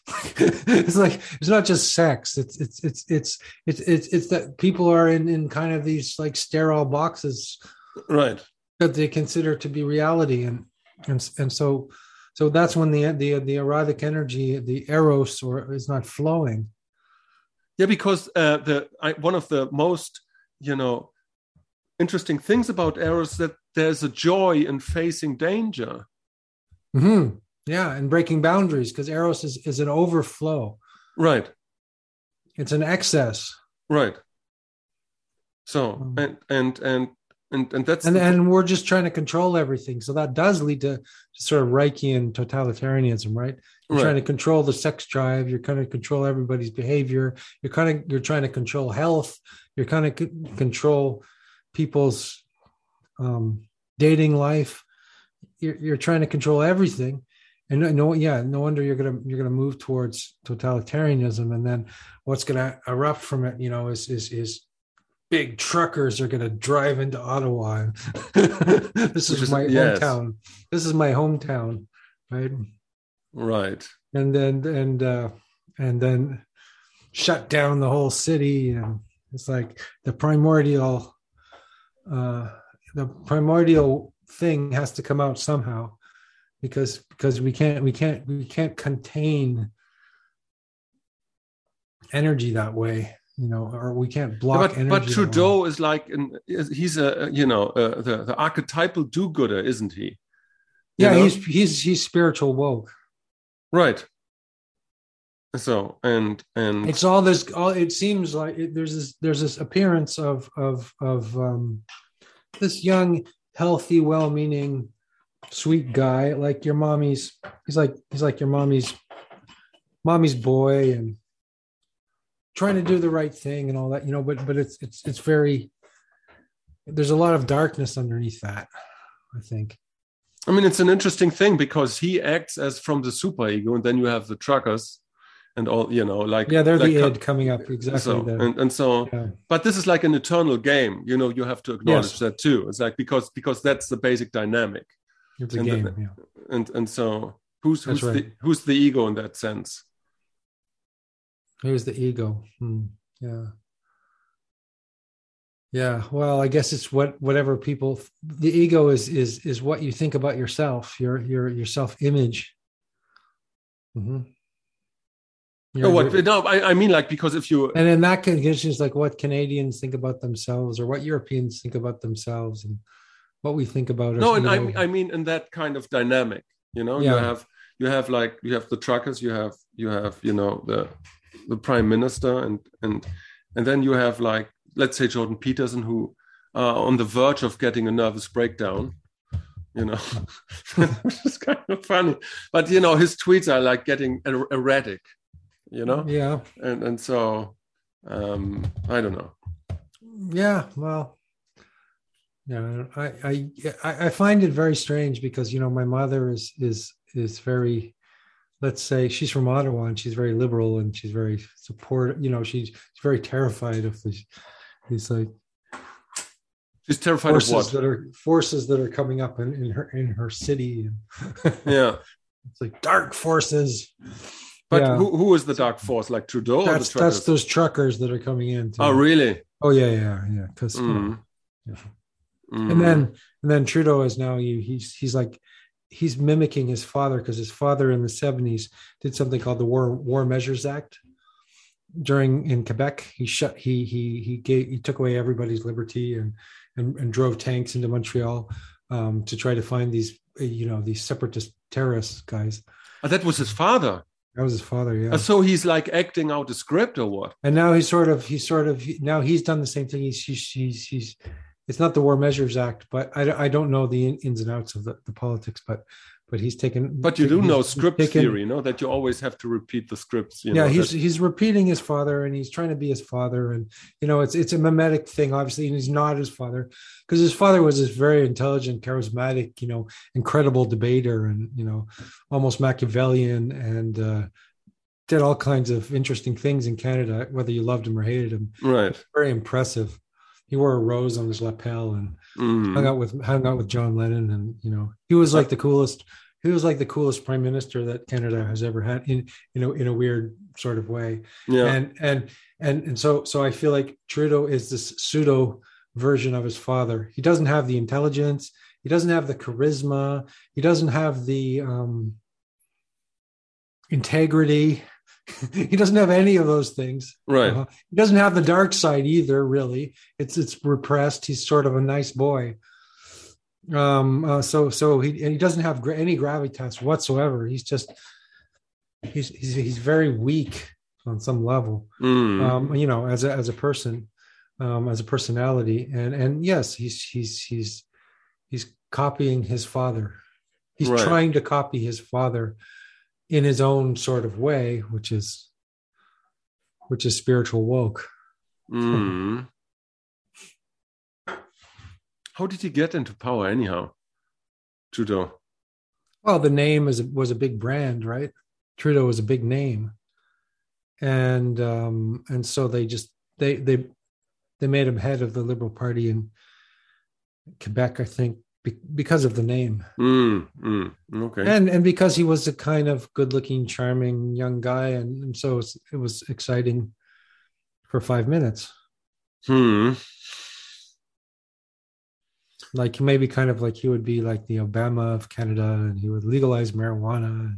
[SPEAKER 2] It's like it's not just sex. It's it's it's it's it's it's it's that people are in in kind of these like sterile boxes,
[SPEAKER 1] right?
[SPEAKER 2] That they consider to be reality, and and and so so that's when the the the erotic energy, the eros, or is not flowing.
[SPEAKER 1] Yeah, because uh, the I, one of the most you know interesting things about eros that there's a joy in facing danger.
[SPEAKER 2] Mm-hmm. Yeah, and breaking boundaries, because eros is, is an overflow.
[SPEAKER 1] Right.
[SPEAKER 2] It's an excess.
[SPEAKER 1] Right. So um, and and and and and that's
[SPEAKER 2] and
[SPEAKER 1] the...
[SPEAKER 2] and we're just trying to control everything. So that does lead to, to sort of Reichian totalitarianism, right? You're right. trying to control the sex drive. You're kind of control everybody's behavior. You're kind of you're trying to control health. You're kind of c- control people's um, dating life. You're, you're trying to control everything. And no, yeah, no wonder you're gonna you're gonna move towards totalitarianism, and then what's gonna erupt from it, you know, is is is big truckers are gonna drive into Ottawa. This is, is my yes. hometown. This is my hometown, right?
[SPEAKER 1] Right.
[SPEAKER 2] And then and uh, and then shut down the whole city, and it's like the primordial, uh, the primordial thing has to come out somehow. Because because we can't we can't we can't contain energy that way, you know, or we can't block
[SPEAKER 1] yeah, but,
[SPEAKER 2] energy.
[SPEAKER 1] But Trudeau is like an, he's a you know uh, the the archetypal do-gooder, isn't he? You
[SPEAKER 2] yeah,
[SPEAKER 1] know?
[SPEAKER 2] he's he's he's spiritual woke,
[SPEAKER 1] right? So and and
[SPEAKER 2] it's all this. All it seems like it, there's this there's this appearance of of of um, this young, healthy, well-meaning, sweet guy, like your mommy's. He's like he's like your mommy's mommy's boy, and trying to do the right thing and all that, you know. But but it's it's it's very. There's a lot of darkness underneath that, I think.
[SPEAKER 1] I mean, it's an interesting thing because he acts as from the superego, and then you have the truckers, and all you know, like
[SPEAKER 2] yeah, they're
[SPEAKER 1] like,
[SPEAKER 2] the id coming up exactly.
[SPEAKER 1] So,
[SPEAKER 2] the,
[SPEAKER 1] and and so, yeah. But this is like an eternal game, you know. You have to acknowledge yes. that too. It's like because because that's the basic dynamic.
[SPEAKER 2] It's a
[SPEAKER 1] and
[SPEAKER 2] game,
[SPEAKER 1] the,
[SPEAKER 2] yeah.
[SPEAKER 1] And and so who's who's
[SPEAKER 2] right.
[SPEAKER 1] the who's the ego in that sense?
[SPEAKER 2] Who's the ego? Hmm. Yeah. Yeah. Well, I guess it's what whatever people. The ego is is is what you think about yourself, your your your self image. Mm-hmm.
[SPEAKER 1] No, what? No, I, I mean like because if you
[SPEAKER 2] and in that condition, it's like what Canadians think about themselves, or what Europeans think about themselves, and what we think about
[SPEAKER 1] no and I, I mean in that kind of dynamic, you know. Yeah. you have you have like you have the truckers, you have you have you know the the prime minister, and and and then you have like let's say Jordan Peterson, who are on the verge of getting a nervous breakdown, you know. Which is kind of funny, but you know his tweets are like getting er- erratic, you know.
[SPEAKER 2] Yeah.
[SPEAKER 1] And and so um I don't know.
[SPEAKER 2] Yeah, well, yeah, I, I I find it very strange because, you know, my mother is is is very, let's say, she's from Ottawa, and she's very liberal, and she's very supportive. You know, she's, she's very terrified of these these like
[SPEAKER 1] she's terrified
[SPEAKER 2] forces
[SPEAKER 1] of what
[SPEAKER 2] that are forces that are coming up in, in her in her city.
[SPEAKER 1] Yeah,
[SPEAKER 2] it's like dark forces.
[SPEAKER 1] But
[SPEAKER 2] yeah.
[SPEAKER 1] who who is the dark force? Like Trudeau?
[SPEAKER 2] That's
[SPEAKER 1] or the
[SPEAKER 2] that's those truckers that are coming in.
[SPEAKER 1] Oh, really?
[SPEAKER 2] Oh yeah, yeah, yeah. Because.
[SPEAKER 1] Mm.
[SPEAKER 2] You know, yeah.
[SPEAKER 1] Mm.
[SPEAKER 2] And then and then Trudeau is now he, he's he's like he's mimicking his father, because his father in the seventies did something called the War War Measures Act during in Quebec. He shut he he he gave he took away everybody's liberty, and and, and drove tanks into Montreal um, to try to find these you know these separatist terrorist guys.
[SPEAKER 1] Oh, that was his father.
[SPEAKER 2] That was his father, yeah.
[SPEAKER 1] Uh, so he's like acting out a script or what?
[SPEAKER 2] And now he's sort of he's sort of now he's done the same thing. He's he's he's, he's it's not the War Measures Act, but I, I don't know the ins and outs of the, the politics, but but he's taken.
[SPEAKER 1] But you do know script
[SPEAKER 2] taken,
[SPEAKER 1] theory, you know, that you always have to repeat the scripts. You
[SPEAKER 2] yeah,
[SPEAKER 1] know,
[SPEAKER 2] he's
[SPEAKER 1] that...
[SPEAKER 2] he's repeating his father, and he's trying to be his father, and you know, it's it's a mimetic thing, obviously, and he's not his father, because his father was this very intelligent, charismatic, you know, incredible debater, and you know, almost Machiavellian, and uh, did all kinds of interesting things in Canada, whether you loved him or hated him.
[SPEAKER 1] Right,
[SPEAKER 2] very impressive. He wore a rose on his lapel and
[SPEAKER 1] mm.
[SPEAKER 2] hung out with hung out with John Lennon, and you know he was like the coolest he was like the coolest prime minister that Canada has ever had in in a, in a weird sort of way.
[SPEAKER 1] Yeah.
[SPEAKER 2] And and and and so so I feel like Trudeau is this pseudo version of his father. He doesn't have the intelligence, he doesn't have the charisma, he doesn't have the um, integrity. He doesn't have any of those things.
[SPEAKER 1] Right.
[SPEAKER 2] Uh, he doesn't have the dark side either, really. It's it's repressed. He's sort of a nice boy. Um, uh, so so he and he doesn't have gra- any gravitas whatsoever. He's just he's he's he's very weak on some level.
[SPEAKER 1] Mm.
[SPEAKER 2] Um, you know, as a as a person, um, as a personality, and and yes, he's he's he's he's copying his father. He's
[SPEAKER 1] Right.
[SPEAKER 2] trying to copy his father in his own sort of way, which is which is spiritual woke.
[SPEAKER 1] Mm. How did he get into power anyhow, Trudeau?
[SPEAKER 2] Well, the name is was a big brand, right? Trudeau was a big name, and um, and so they just they they they made him head of the Liberal Party in Quebec, I think, be, because of the name,
[SPEAKER 1] Mm, mm, okay.
[SPEAKER 2] and and because he was a kind of good-looking, charming young guy, and, and so it was, it was exciting for five minutes.
[SPEAKER 1] Hmm.
[SPEAKER 2] Like maybe kind of like he would be like the Obama of Canada, and he would legalize marijuana.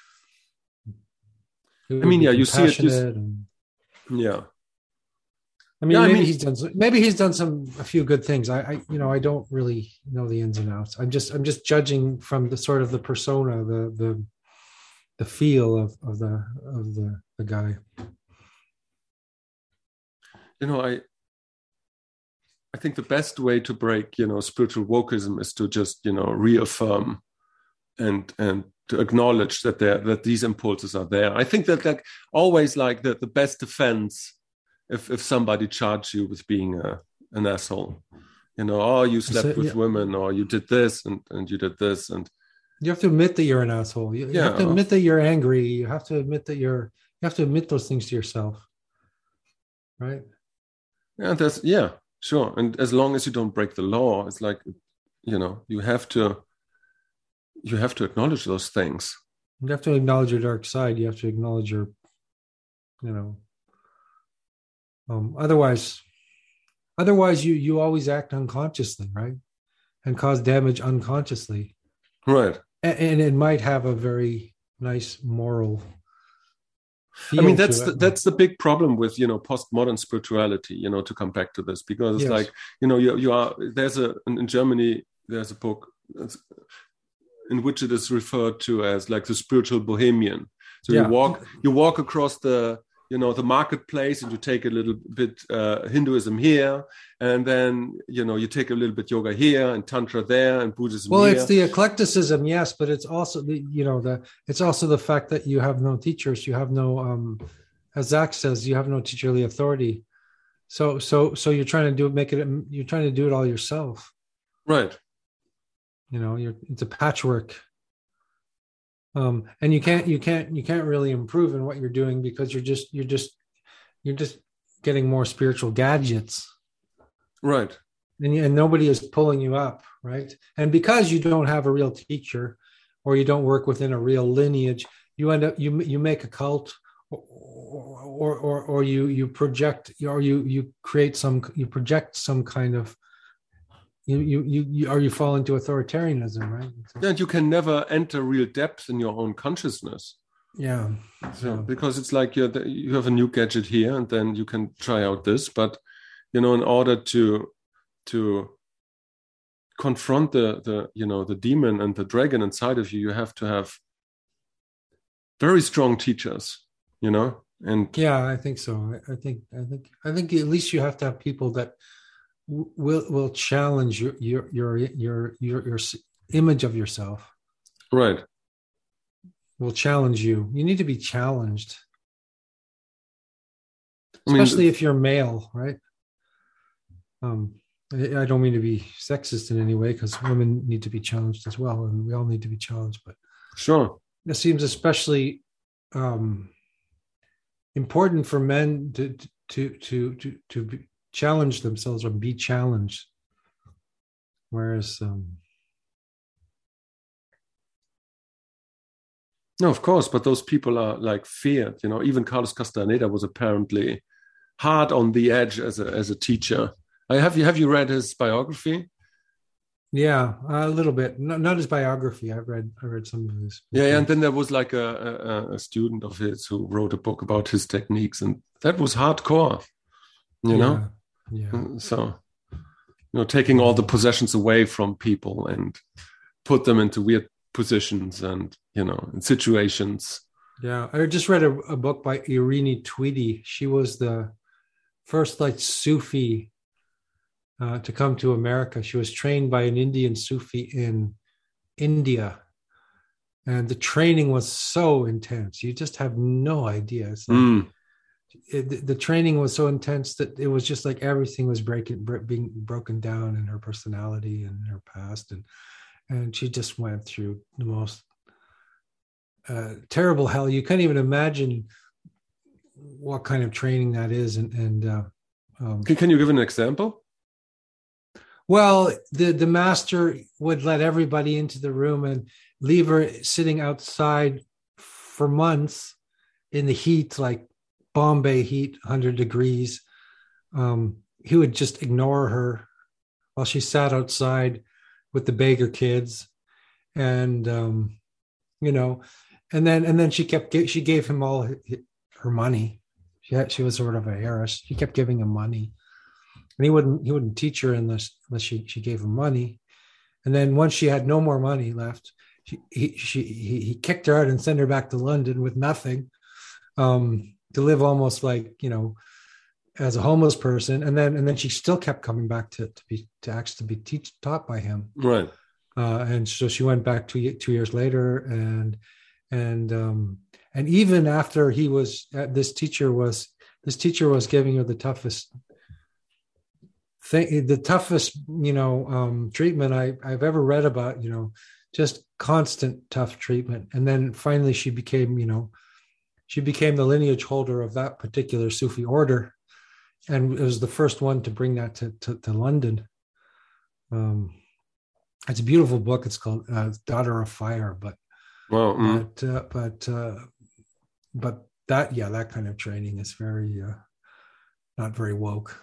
[SPEAKER 2] And
[SPEAKER 1] I mean, yeah, you see it. You,
[SPEAKER 2] and,
[SPEAKER 1] yeah.
[SPEAKER 2] I mean,
[SPEAKER 1] Yeah, I
[SPEAKER 2] maybe
[SPEAKER 1] mean-
[SPEAKER 2] he's done. Some, maybe he's done some a few good things. I, I, you know, I don't really know the ins and outs. I'm just, I'm just judging from the sort of the persona, the, the, the feel of, of the, of the, the guy.
[SPEAKER 1] You know, I, I think the best way to break, you know, spiritual wokeism is to just, you know, reaffirm and and to acknowledge that there that these impulses are there. I think that like always like the, the best defense if if somebody charged you with being a, an asshole, you know, oh, you slept
[SPEAKER 2] So,
[SPEAKER 1] with
[SPEAKER 2] yeah.
[SPEAKER 1] women, or you did this and, and you did this. And
[SPEAKER 2] You have to admit that you're an asshole. You, you
[SPEAKER 1] Yeah.
[SPEAKER 2] have to admit that you're angry. You have to admit that you're. You have to admit those things to yourself, right?
[SPEAKER 1] yeah, that's, yeah, sure. And as long as you don't break the law, it's like, you know, you have to, you have to acknowledge those things.
[SPEAKER 2] You have to acknowledge your dark side. You have to acknowledge your, you know. Um, otherwise, otherwise you you always act unconsciously, right, and cause damage unconsciously,
[SPEAKER 1] Right.
[SPEAKER 2] and, and it might have a very nice moral feel
[SPEAKER 1] I mean,
[SPEAKER 2] to
[SPEAKER 1] that's
[SPEAKER 2] it.
[SPEAKER 1] the, that's the big problem with, you know, postmodern spirituality, you know, to come back to this, because it's
[SPEAKER 2] Yes.
[SPEAKER 1] like, you know, you, you are, there's a, in Germany, there's a book in which it is referred to as like the spiritual bohemian. So
[SPEAKER 2] Yeah.
[SPEAKER 1] you walk, you walk across the, you know, the marketplace, and you take a little bit uh, Hinduism here, and then, you know, you take a little bit yoga here and Tantra there and Buddhism
[SPEAKER 2] Well,
[SPEAKER 1] here.
[SPEAKER 2] it's the eclecticism, yes, but it's also the you know the it's also the fact that you have no teachers, you have no, um, as Zach says, you have no teacherly authority. So so so you're trying to do it, make it, you're trying to do it all yourself.
[SPEAKER 1] Right.
[SPEAKER 2] You know, you're it's a patchwork. Um, and you can't you can't you can't really improve in what you're doing, because you're just you're just you're just getting more spiritual gadgets,
[SPEAKER 1] Right.
[SPEAKER 2] and, and nobody is pulling you up, right? And because you don't have a real teacher, or you don't work within a real lineage, you end up you you make a cult, or or or, or you you project, or you you create some you project some kind of you you you, you or you fall into authoritarianism, right?
[SPEAKER 1] Yeah, and you can never enter real depth in your own consciousness.
[SPEAKER 2] Yeah.
[SPEAKER 1] So,
[SPEAKER 2] Yeah.
[SPEAKER 1] because it's like you're the, you have a new gadget here, and then you can try out this. But, you know, in order to to confront the the you know the demon and the dragon inside of you, you have to have very strong teachers. You know, and
[SPEAKER 2] Yeah, I think so. I I think I think I think at least you have to have people that w- will will challenge your your your your your, your s- image of yourself.
[SPEAKER 1] right.
[SPEAKER 2] Will challenge you. You need to be challenged,
[SPEAKER 1] I mean,
[SPEAKER 2] especially if you're male, right? Um, I, I don't mean to be sexist in any way, because women need to be challenged as well, and we all need to be challenged. But
[SPEAKER 1] sure.
[SPEAKER 2] it seems especially um, important for men to to to to to be, challenge themselves or be challenged, whereas um,
[SPEAKER 1] No, of course, but those people are like feared. You know, even Carlos Castaneda was apparently hard on the edge as a as a teacher. I have you have you read his biography?
[SPEAKER 2] Yeah, a little bit. No, not his biography. I read I read some of his, his
[SPEAKER 1] Yeah, yeah, and
[SPEAKER 2] books.
[SPEAKER 1] then there was like a, a a student of his who wrote a book about his techniques, and that was hardcore. You know,
[SPEAKER 2] Yeah, yeah,
[SPEAKER 1] Uh, so you know, taking all the
[SPEAKER 2] yeah.
[SPEAKER 1] possessions away from people and put them into weird positions and you know in situations.
[SPEAKER 2] Yeah, I just read a, a book by Irini Tweedy. She was the first like Sufi uh, to come to America. She was trained by an Indian Sufi in India, and the training was so intense. You just have no idea. It's like
[SPEAKER 1] Mm,
[SPEAKER 2] it, the training was so intense that it was just like everything was breaking, being broken down in her personality and her past, and and she just went through the most uh, terrible hell. You can't even imagine what kind of training that is, and and uh, um,
[SPEAKER 1] can, can you give an example?
[SPEAKER 2] well, the the master would let everybody into the room and leave her sitting outside for months in the heat, like Bombay heat, one hundred degrees. Um, he would just ignore her while she sat outside with the beggar kids, and um, you know, and then and then she kept she gave him all her money. She had, she was sort of a heiress. She kept giving him money, and he wouldn't he wouldn't teach her unless unless she she gave him money. And then once she had no more money left, she he she he, he kicked her out and sent her back to London with nothing, um, to live almost like, you know, as a homeless person. And then and then she still kept coming back to to be to actually be teach, taught by him.
[SPEAKER 1] Right.
[SPEAKER 2] Uh, and so she went back two two years later, and and um, and even after he was uh, this teacher was this teacher was giving her the toughest thing, the toughest, you know, um, treatment I, I've ever read about, you know, just constant tough treatment. And then finally she became, you know, she became the lineage holder of that particular Sufi order, and it was the first one to bring that to to, to London. Um, it's a beautiful book. It's called uh, Daughter of Fire, but
[SPEAKER 1] Well, mm.
[SPEAKER 2] but uh, but uh, but that yeah, that kind of training is very uh, not very woke.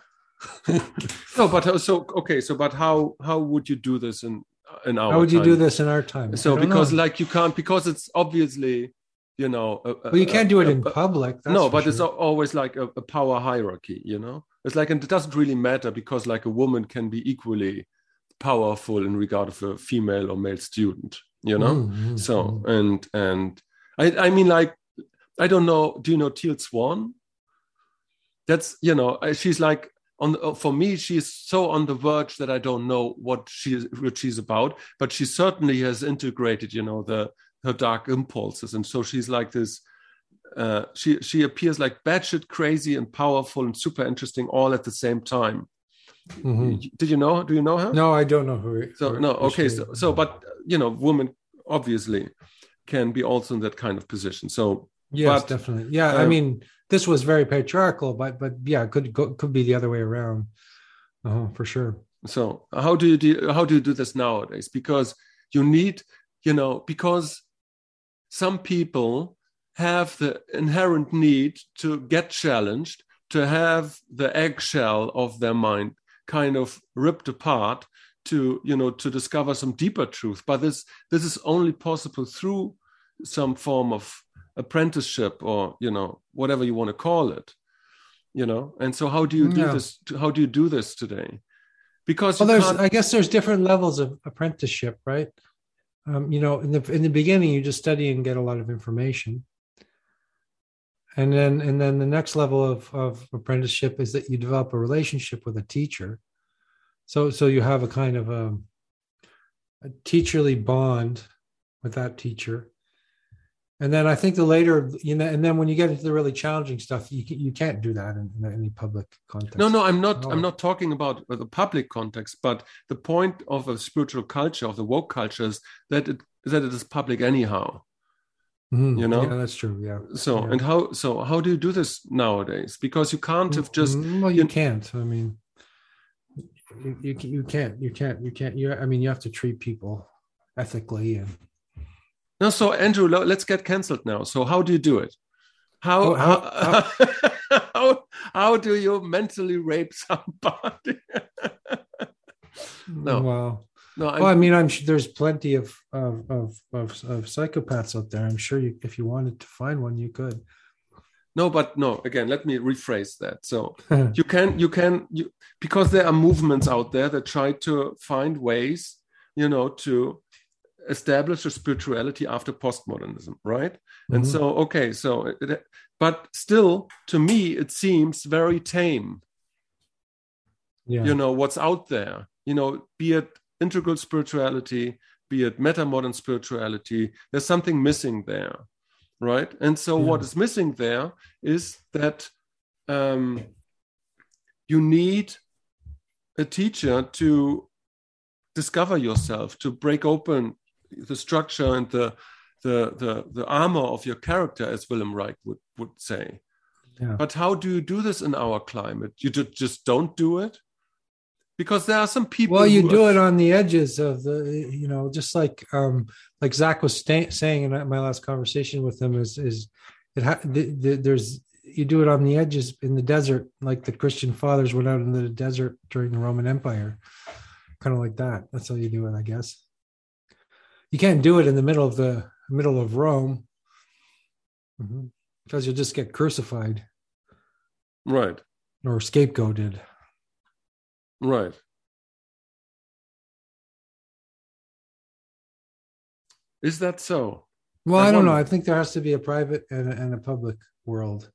[SPEAKER 1] No, but how- so okay. So, but how how would you do this in in
[SPEAKER 2] How
[SPEAKER 1] our
[SPEAKER 2] would you do
[SPEAKER 1] time?
[SPEAKER 2] this in our time? I
[SPEAKER 1] So,
[SPEAKER 2] don't
[SPEAKER 1] because
[SPEAKER 2] know.
[SPEAKER 1] like you can't because it's obviously you know a,
[SPEAKER 2] Well, you
[SPEAKER 1] a,
[SPEAKER 2] can't do it
[SPEAKER 1] a,
[SPEAKER 2] in
[SPEAKER 1] a,
[SPEAKER 2] public, that's
[SPEAKER 1] no,
[SPEAKER 2] for
[SPEAKER 1] but it's
[SPEAKER 2] sure.
[SPEAKER 1] al- always like a, a power hierarchy. You know, it's like and it doesn't really matter because like a woman can be equally powerful in regard of a female or male student. You know,
[SPEAKER 2] Mm-hmm,
[SPEAKER 1] so
[SPEAKER 2] mm-hmm.
[SPEAKER 1] and and I I mean like I don't know. Do you know Teal Swan? That's you know she's like on uh, for me she's so on the verge that I don't know what she what she's about, but she certainly has integrated you know the her dark impulses, and so she's like this. Uh, she she appears like batshit crazy and powerful and super interesting all at the same time.
[SPEAKER 2] Mm-hmm.
[SPEAKER 1] Did you know? Do you know her?
[SPEAKER 2] No, I don't know who,
[SPEAKER 1] So
[SPEAKER 2] who,
[SPEAKER 1] no,
[SPEAKER 2] who she
[SPEAKER 1] okay.
[SPEAKER 2] is.
[SPEAKER 1] So so but you know, women obviously can be also in that kind of position. So,
[SPEAKER 2] Yes,
[SPEAKER 1] but
[SPEAKER 2] definitely. Yeah, I
[SPEAKER 1] um,
[SPEAKER 2] mean, this was very patriarchal, but but yeah, it could go, could be the other way around. Uh-huh, for sure.
[SPEAKER 1] So how do you do how do you do this nowadays? Because you need, you know, because some people have the inherent need to get challenged, to have the eggshell of their mind kind of ripped apart to, you know, to discover some deeper truth. But this this is only possible through some form of apprenticeship or, you know, whatever you want to call it, you know. And so how do you do
[SPEAKER 2] Yeah.
[SPEAKER 1] this? How do you do this today? Because
[SPEAKER 2] Well,
[SPEAKER 1] you
[SPEAKER 2] there's
[SPEAKER 1] can't.
[SPEAKER 2] I guess there's different levels of apprenticeship, right? Um, you know, in the in the beginning, you just study and get a lot of information, and then and then the next level of of apprenticeship is that you develop a relationship with a teacher. So so you have a kind of a, a teacherly bond with that teacher. And then I think the later, you know, and then when you get into the really challenging stuff, you you can't do that in, in any public
[SPEAKER 1] No, no,
[SPEAKER 2] context
[SPEAKER 1] I'm
[SPEAKER 2] at
[SPEAKER 1] not. I'm
[SPEAKER 2] all.
[SPEAKER 1] not talking about the public context, but the point of a spiritual culture, of the woke culture, is that it that it is public anyhow. You
[SPEAKER 2] Mm-hmm. Yeah,
[SPEAKER 1] know.
[SPEAKER 2] that's true. Yeah,
[SPEAKER 1] So
[SPEAKER 2] yeah.
[SPEAKER 1] and how so how do you do this nowadays? Because you can't have just
[SPEAKER 2] Mm, well, you
[SPEAKER 1] you.
[SPEAKER 2] can't. I mean, you, you you can't you can't you can't. You I mean, you have to treat people ethically, and
[SPEAKER 1] No, so Andrew, lo- let's get canceled now. So how do you do it? How
[SPEAKER 2] Oh, how, how,
[SPEAKER 1] how how, how do you mentally rape somebody? No,
[SPEAKER 2] well,
[SPEAKER 1] no,
[SPEAKER 2] well, I
[SPEAKER 1] I'm
[SPEAKER 2] mean, I'm sure there's plenty of of of of, of psychopaths out there. I'm sure you, if you wanted to find one, you could.
[SPEAKER 1] no, but no. Again, let me rephrase that. So you can you can you because there are movements out there that try to find ways, you know, to establish a spirituality after postmodernism, right? Mm-hmm. And so, okay, so, it, but still, to me, it seems very tame. Yeah. You know, what's out there, you know, be it integral spirituality, be it meta-modern spirituality, there's something missing there, right? And so yeah. What is missing there is that um, you need a teacher to discover yourself, to break open the structure and the the the the armor of your character, as Wilhelm Reich would would say. Yeah. But how do you do this in our climate? You just don't do it, because there are some people.
[SPEAKER 2] Well, you do are... it on the edges of the, you know, just like um, like Zach was sta- saying in my last conversation with him is is it ha- the, the, there's you do it on the edges in the desert, like the Christian fathers went out into the desert during the Roman Empire, kind of like that. That's how you do it, I guess. You can't do it in the middle of the middle of Rome, mm-hmm. because you'll just get crucified,
[SPEAKER 1] right,
[SPEAKER 2] or scapegoated,
[SPEAKER 1] right. Is that so?
[SPEAKER 2] Well, I, I don't know. I think there has to be a private and a, and a public world,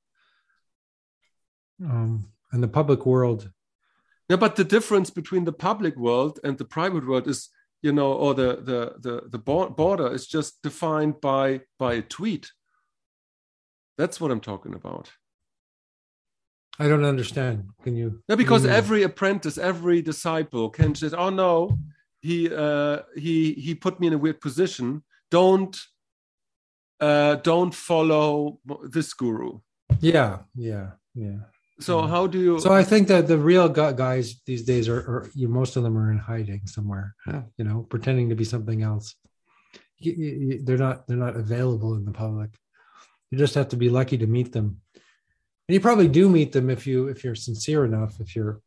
[SPEAKER 2] um, and the public world.
[SPEAKER 1] Yeah, but the difference between the public world and the private world is, you know, or the the the the border is just defined by by a tweet. That's what I'm talking about.
[SPEAKER 2] I don't understand. Can you?
[SPEAKER 1] Yeah, because every apprentice, every disciple can just, oh no, he uh, he he put me in a weird position. Don't uh, don't follow this guru.
[SPEAKER 2] Yeah, yeah, yeah.
[SPEAKER 1] So how do you?
[SPEAKER 2] So I think that the real guys these days are, are you, most of them are in hiding somewhere, you know, pretending to be something else. You, you, they're not. They're not available in the public. You just have to be lucky to meet them, and you probably do meet them if you if you're sincere enough, if you're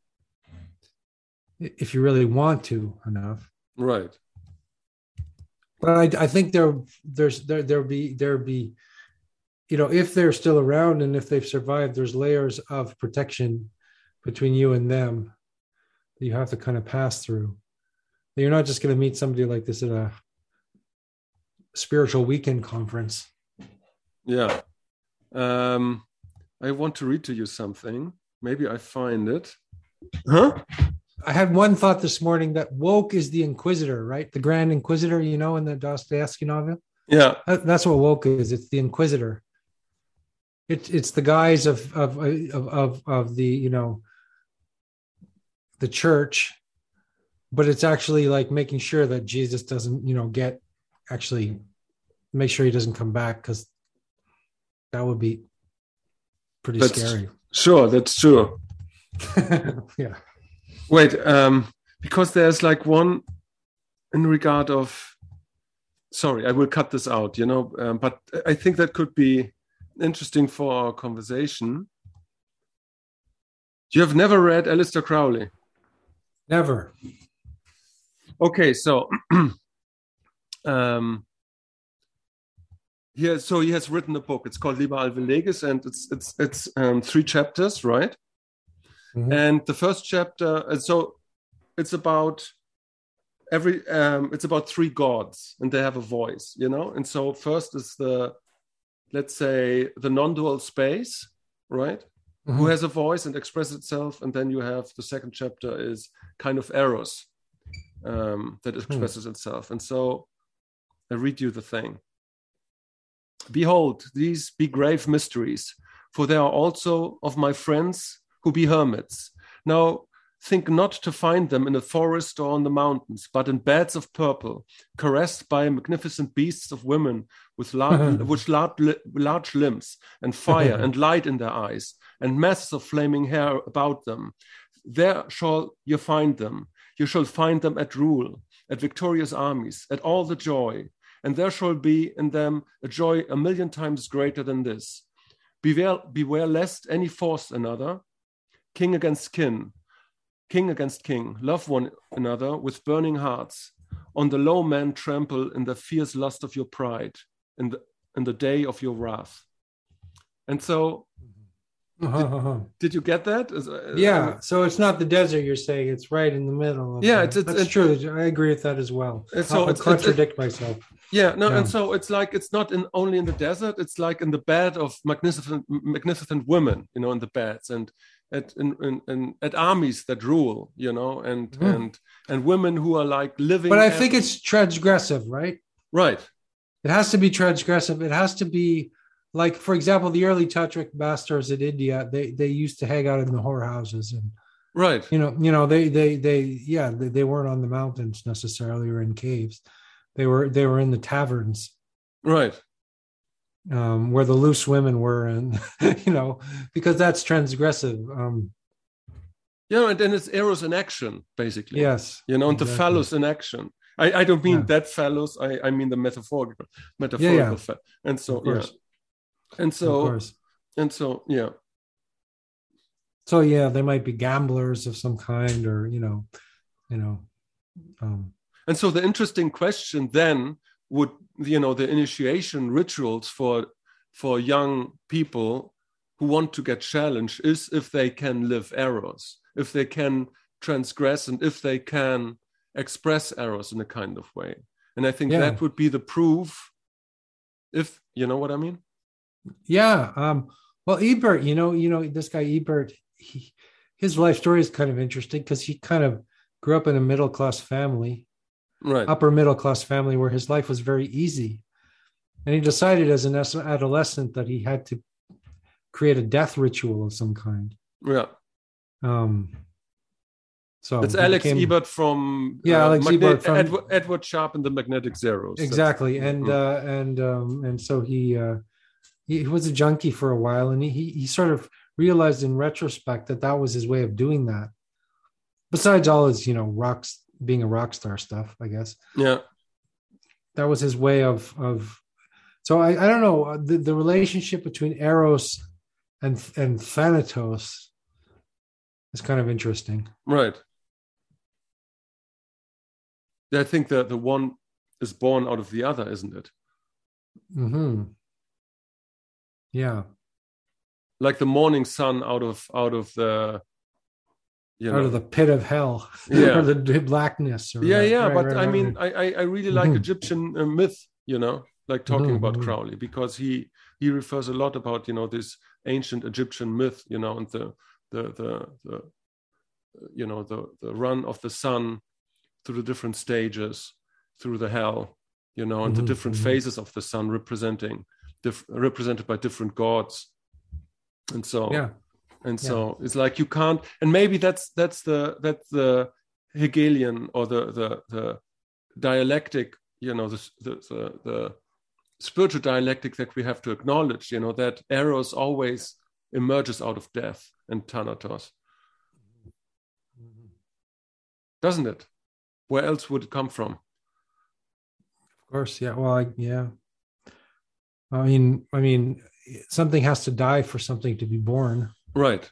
[SPEAKER 2] if you really want to enough,
[SPEAKER 1] right?
[SPEAKER 2] But I, I think there there's there there be there be. You know, if they're still around and if they've survived, there's layers of protection between you and them that you have to kind of pass through. You're not just going to meet somebody like this at a spiritual weekend conference.
[SPEAKER 1] Yeah. Um, I want to read to you something. Maybe I find it. Huh?
[SPEAKER 2] I had one thought this morning that woke is the Inquisitor, right? The Grand Inquisitor, you know, in the Dostoevsky novel.
[SPEAKER 1] Yeah.
[SPEAKER 2] That's what woke is. It's the Inquisitor. It's it's the guise of of of of of the, you know, the church, but it's actually like making sure that Jesus doesn't, you know, get actually make sure he doesn't come back, because that would be pretty
[SPEAKER 1] that's,
[SPEAKER 2] scary.
[SPEAKER 1] Sure, that's true.
[SPEAKER 2] Yeah.
[SPEAKER 1] Wait, um, because there's like one in regard of. Sorry, I will cut this out. You know, um, but I think that could be interesting for our conversation. You have never read Aleister Crowley?
[SPEAKER 2] Never.
[SPEAKER 1] Okay, so um, yeah, so he has written a book. It's called Liber Alvilegis, and it's it's it's um, three chapters, right? Mm-hmm. And the first chapter, and so it's about every um, it's about three gods, and they have a voice, you know. And so first is the, let's say, the non-dual space, right? Mm-hmm. Who has a voice and expresses itself. And then you have the second chapter is kind of Eros, um, that expresses mm. itself. And so I read you the thing. Behold, these be grave mysteries, for they are also of my friends who be hermits. Now, think not to find them in a forest or on the mountains, but in beds of purple, caressed by magnificent beasts of women with large, with large, large limbs and fire and light in their eyes and masses of flaming hair about them. There shall you find them. You shall find them at rule, at victorious armies, at all the joy, and there shall be in them a joy a million times greater than this. Beware, beware lest any force another, king against kin, king against king, love one another with burning hearts. On the low man trample in the fierce lust of your pride, in the, in the day of your wrath. And so,
[SPEAKER 2] uh-huh.
[SPEAKER 1] did, did you get that? Uh,
[SPEAKER 2] yeah. So it's not the desert, you're saying, it's right in the middle.
[SPEAKER 1] Yeah, it's, it's,
[SPEAKER 2] that's
[SPEAKER 1] it's
[SPEAKER 2] true. I agree with that as well.
[SPEAKER 1] So
[SPEAKER 2] I'll,
[SPEAKER 1] it's,
[SPEAKER 2] I'll contradict
[SPEAKER 1] it's,
[SPEAKER 2] myself.
[SPEAKER 1] Yeah, no,
[SPEAKER 2] yeah.
[SPEAKER 1] And so it's like it's not in only in the desert. It's like in the bed of magnificent, magnificent women, you know, in the beds, and at in, in, in at armies that rule, you know, and mm. and and women who are like living.
[SPEAKER 2] But I think it's transgressive, right?
[SPEAKER 1] Right.
[SPEAKER 2] It has to be transgressive. It has to be like, for example, the early tantric masters in India. They they used to hang out in the whorehouses, and
[SPEAKER 1] right.
[SPEAKER 2] You know, you know, they they they yeah, they, they weren't on the mountains necessarily or in caves. They were they were in the taverns,
[SPEAKER 1] right,
[SPEAKER 2] um, where the loose women were, and you know, because that's transgressive. Um,
[SPEAKER 1] yeah, and then it's eros in action, basically.
[SPEAKER 2] Yes,
[SPEAKER 1] you know, and exactly. the phallus in action. I, I don't mean yeah. that phallus. I, I mean the metaphorical metaphorical. Yeah, yeah. Fa- and so yeah, and so and so yeah.
[SPEAKER 2] So yeah, they might be gamblers of some kind, or you know, you know. Um,
[SPEAKER 1] And so the interesting question then would, you know, the initiation rituals for for young people who want to get challenged is if they can live eros, if they can transgress, and if they can express eros in a kind of way. And I think yeah. that would be the proof, if you know what I mean.
[SPEAKER 2] Yeah. Um, well, Ebert, you know, you know, this guy Ebert, he, his life story is kind of interesting because he kind of grew up in a middle class family.
[SPEAKER 1] Right.
[SPEAKER 2] Upper middle class family where his life was very easy. And he decided as an adolescent that he had to create a death ritual of some kind.
[SPEAKER 1] Yeah.
[SPEAKER 2] Um, so
[SPEAKER 1] it's Alex became, Ebert from
[SPEAKER 2] yeah,
[SPEAKER 1] uh,
[SPEAKER 2] Alex
[SPEAKER 1] Magne-
[SPEAKER 2] Ebert from
[SPEAKER 1] Edward, Edward Sharp and the Magnetic Zeros.
[SPEAKER 2] Exactly. And,
[SPEAKER 1] mm-hmm.
[SPEAKER 2] uh, and, um, and so he, uh, he, he was a junkie for a while, and he, he, he sort of realized in retrospect that that was his way of doing that. Besides all his, you know, rocks, being a rock star stuff, I guess.
[SPEAKER 1] Yeah.
[SPEAKER 2] That was his way of, of, so I, I don't know, the, the relationship between Eros and, and Thanatos is kind of interesting.
[SPEAKER 1] Right. I think that the one is born out of the other, isn't it?
[SPEAKER 2] Mm-hmm. Yeah.
[SPEAKER 1] Like the morning sun out of, out of the, You
[SPEAKER 2] know, out of the pit of hell,
[SPEAKER 1] yeah,
[SPEAKER 2] or the blackness. Or
[SPEAKER 1] yeah,
[SPEAKER 2] right,
[SPEAKER 1] yeah.
[SPEAKER 2] right,
[SPEAKER 1] but
[SPEAKER 2] right,
[SPEAKER 1] I
[SPEAKER 2] right,
[SPEAKER 1] mean,
[SPEAKER 2] right.
[SPEAKER 1] I I really like
[SPEAKER 2] mm-hmm.
[SPEAKER 1] Egyptian uh, myth, you know, like talking
[SPEAKER 2] mm-hmm.
[SPEAKER 1] about Crowley, because he he refers a lot about, you know, this ancient Egyptian myth, you know, and the the the, the you know the the run of the sun through the different stages through the hell, you know, and mm-hmm. the different mm-hmm. phases of the sun representing diff- represented by different gods, and so
[SPEAKER 2] yeah.
[SPEAKER 1] And so yeah. it's like you can't, and maybe that's that's the that's the Hegelian or the the the dialectic, you know, the the the, the spiritual dialectic that we have to acknowledge, you know, that Eros always emerges out of death and Thanatos, doesn't it? Where else would it come from?
[SPEAKER 2] Of course, yeah. Well, I, yeah. I mean, I mean, something has to die for something to be born.
[SPEAKER 1] Right.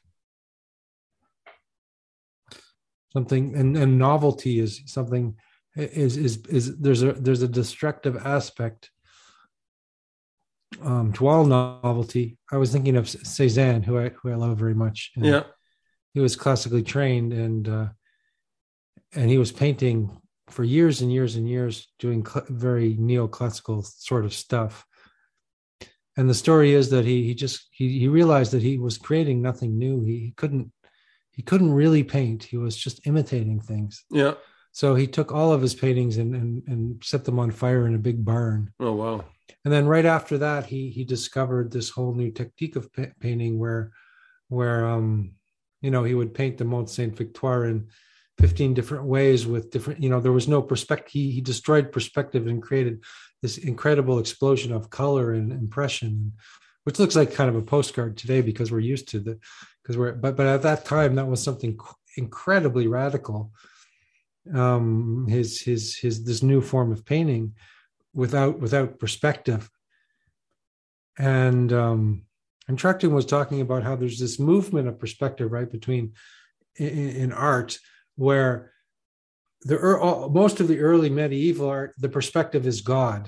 [SPEAKER 2] Something and, and novelty is something is is is there's a there's a destructive aspect um, to all novelty. I was thinking of Cézanne, who I who I love very much. And
[SPEAKER 1] yeah,
[SPEAKER 2] he was classically trained, and uh, and he was painting for years and years and years, doing cl- very neoclassical sort of stuff. And the story is that he he just he he realized that he was creating nothing new. He, he couldn't he couldn't really paint. He was just imitating things.
[SPEAKER 1] Yeah.
[SPEAKER 2] So he took all of his paintings and and, and set them on fire in a big barn.
[SPEAKER 1] Oh wow!
[SPEAKER 2] And then right after that, he he discovered this whole new technique of pa- painting, where where um you know he would paint the Mont Saint Victoire in fifteen different ways with different, you know, there was no perspective. He, he destroyed perspective and created this incredible explosion of color and impression, which looks like kind of a postcard today because we're used to the, because we're, but, but at that time, that was something incredibly radical. Um, his, his, his, this new form of painting, without without perspective. And um, and Trachtin was talking about how there's this movement of perspective, right, between in, in art, where the most of the early medieval art, the perspective is God,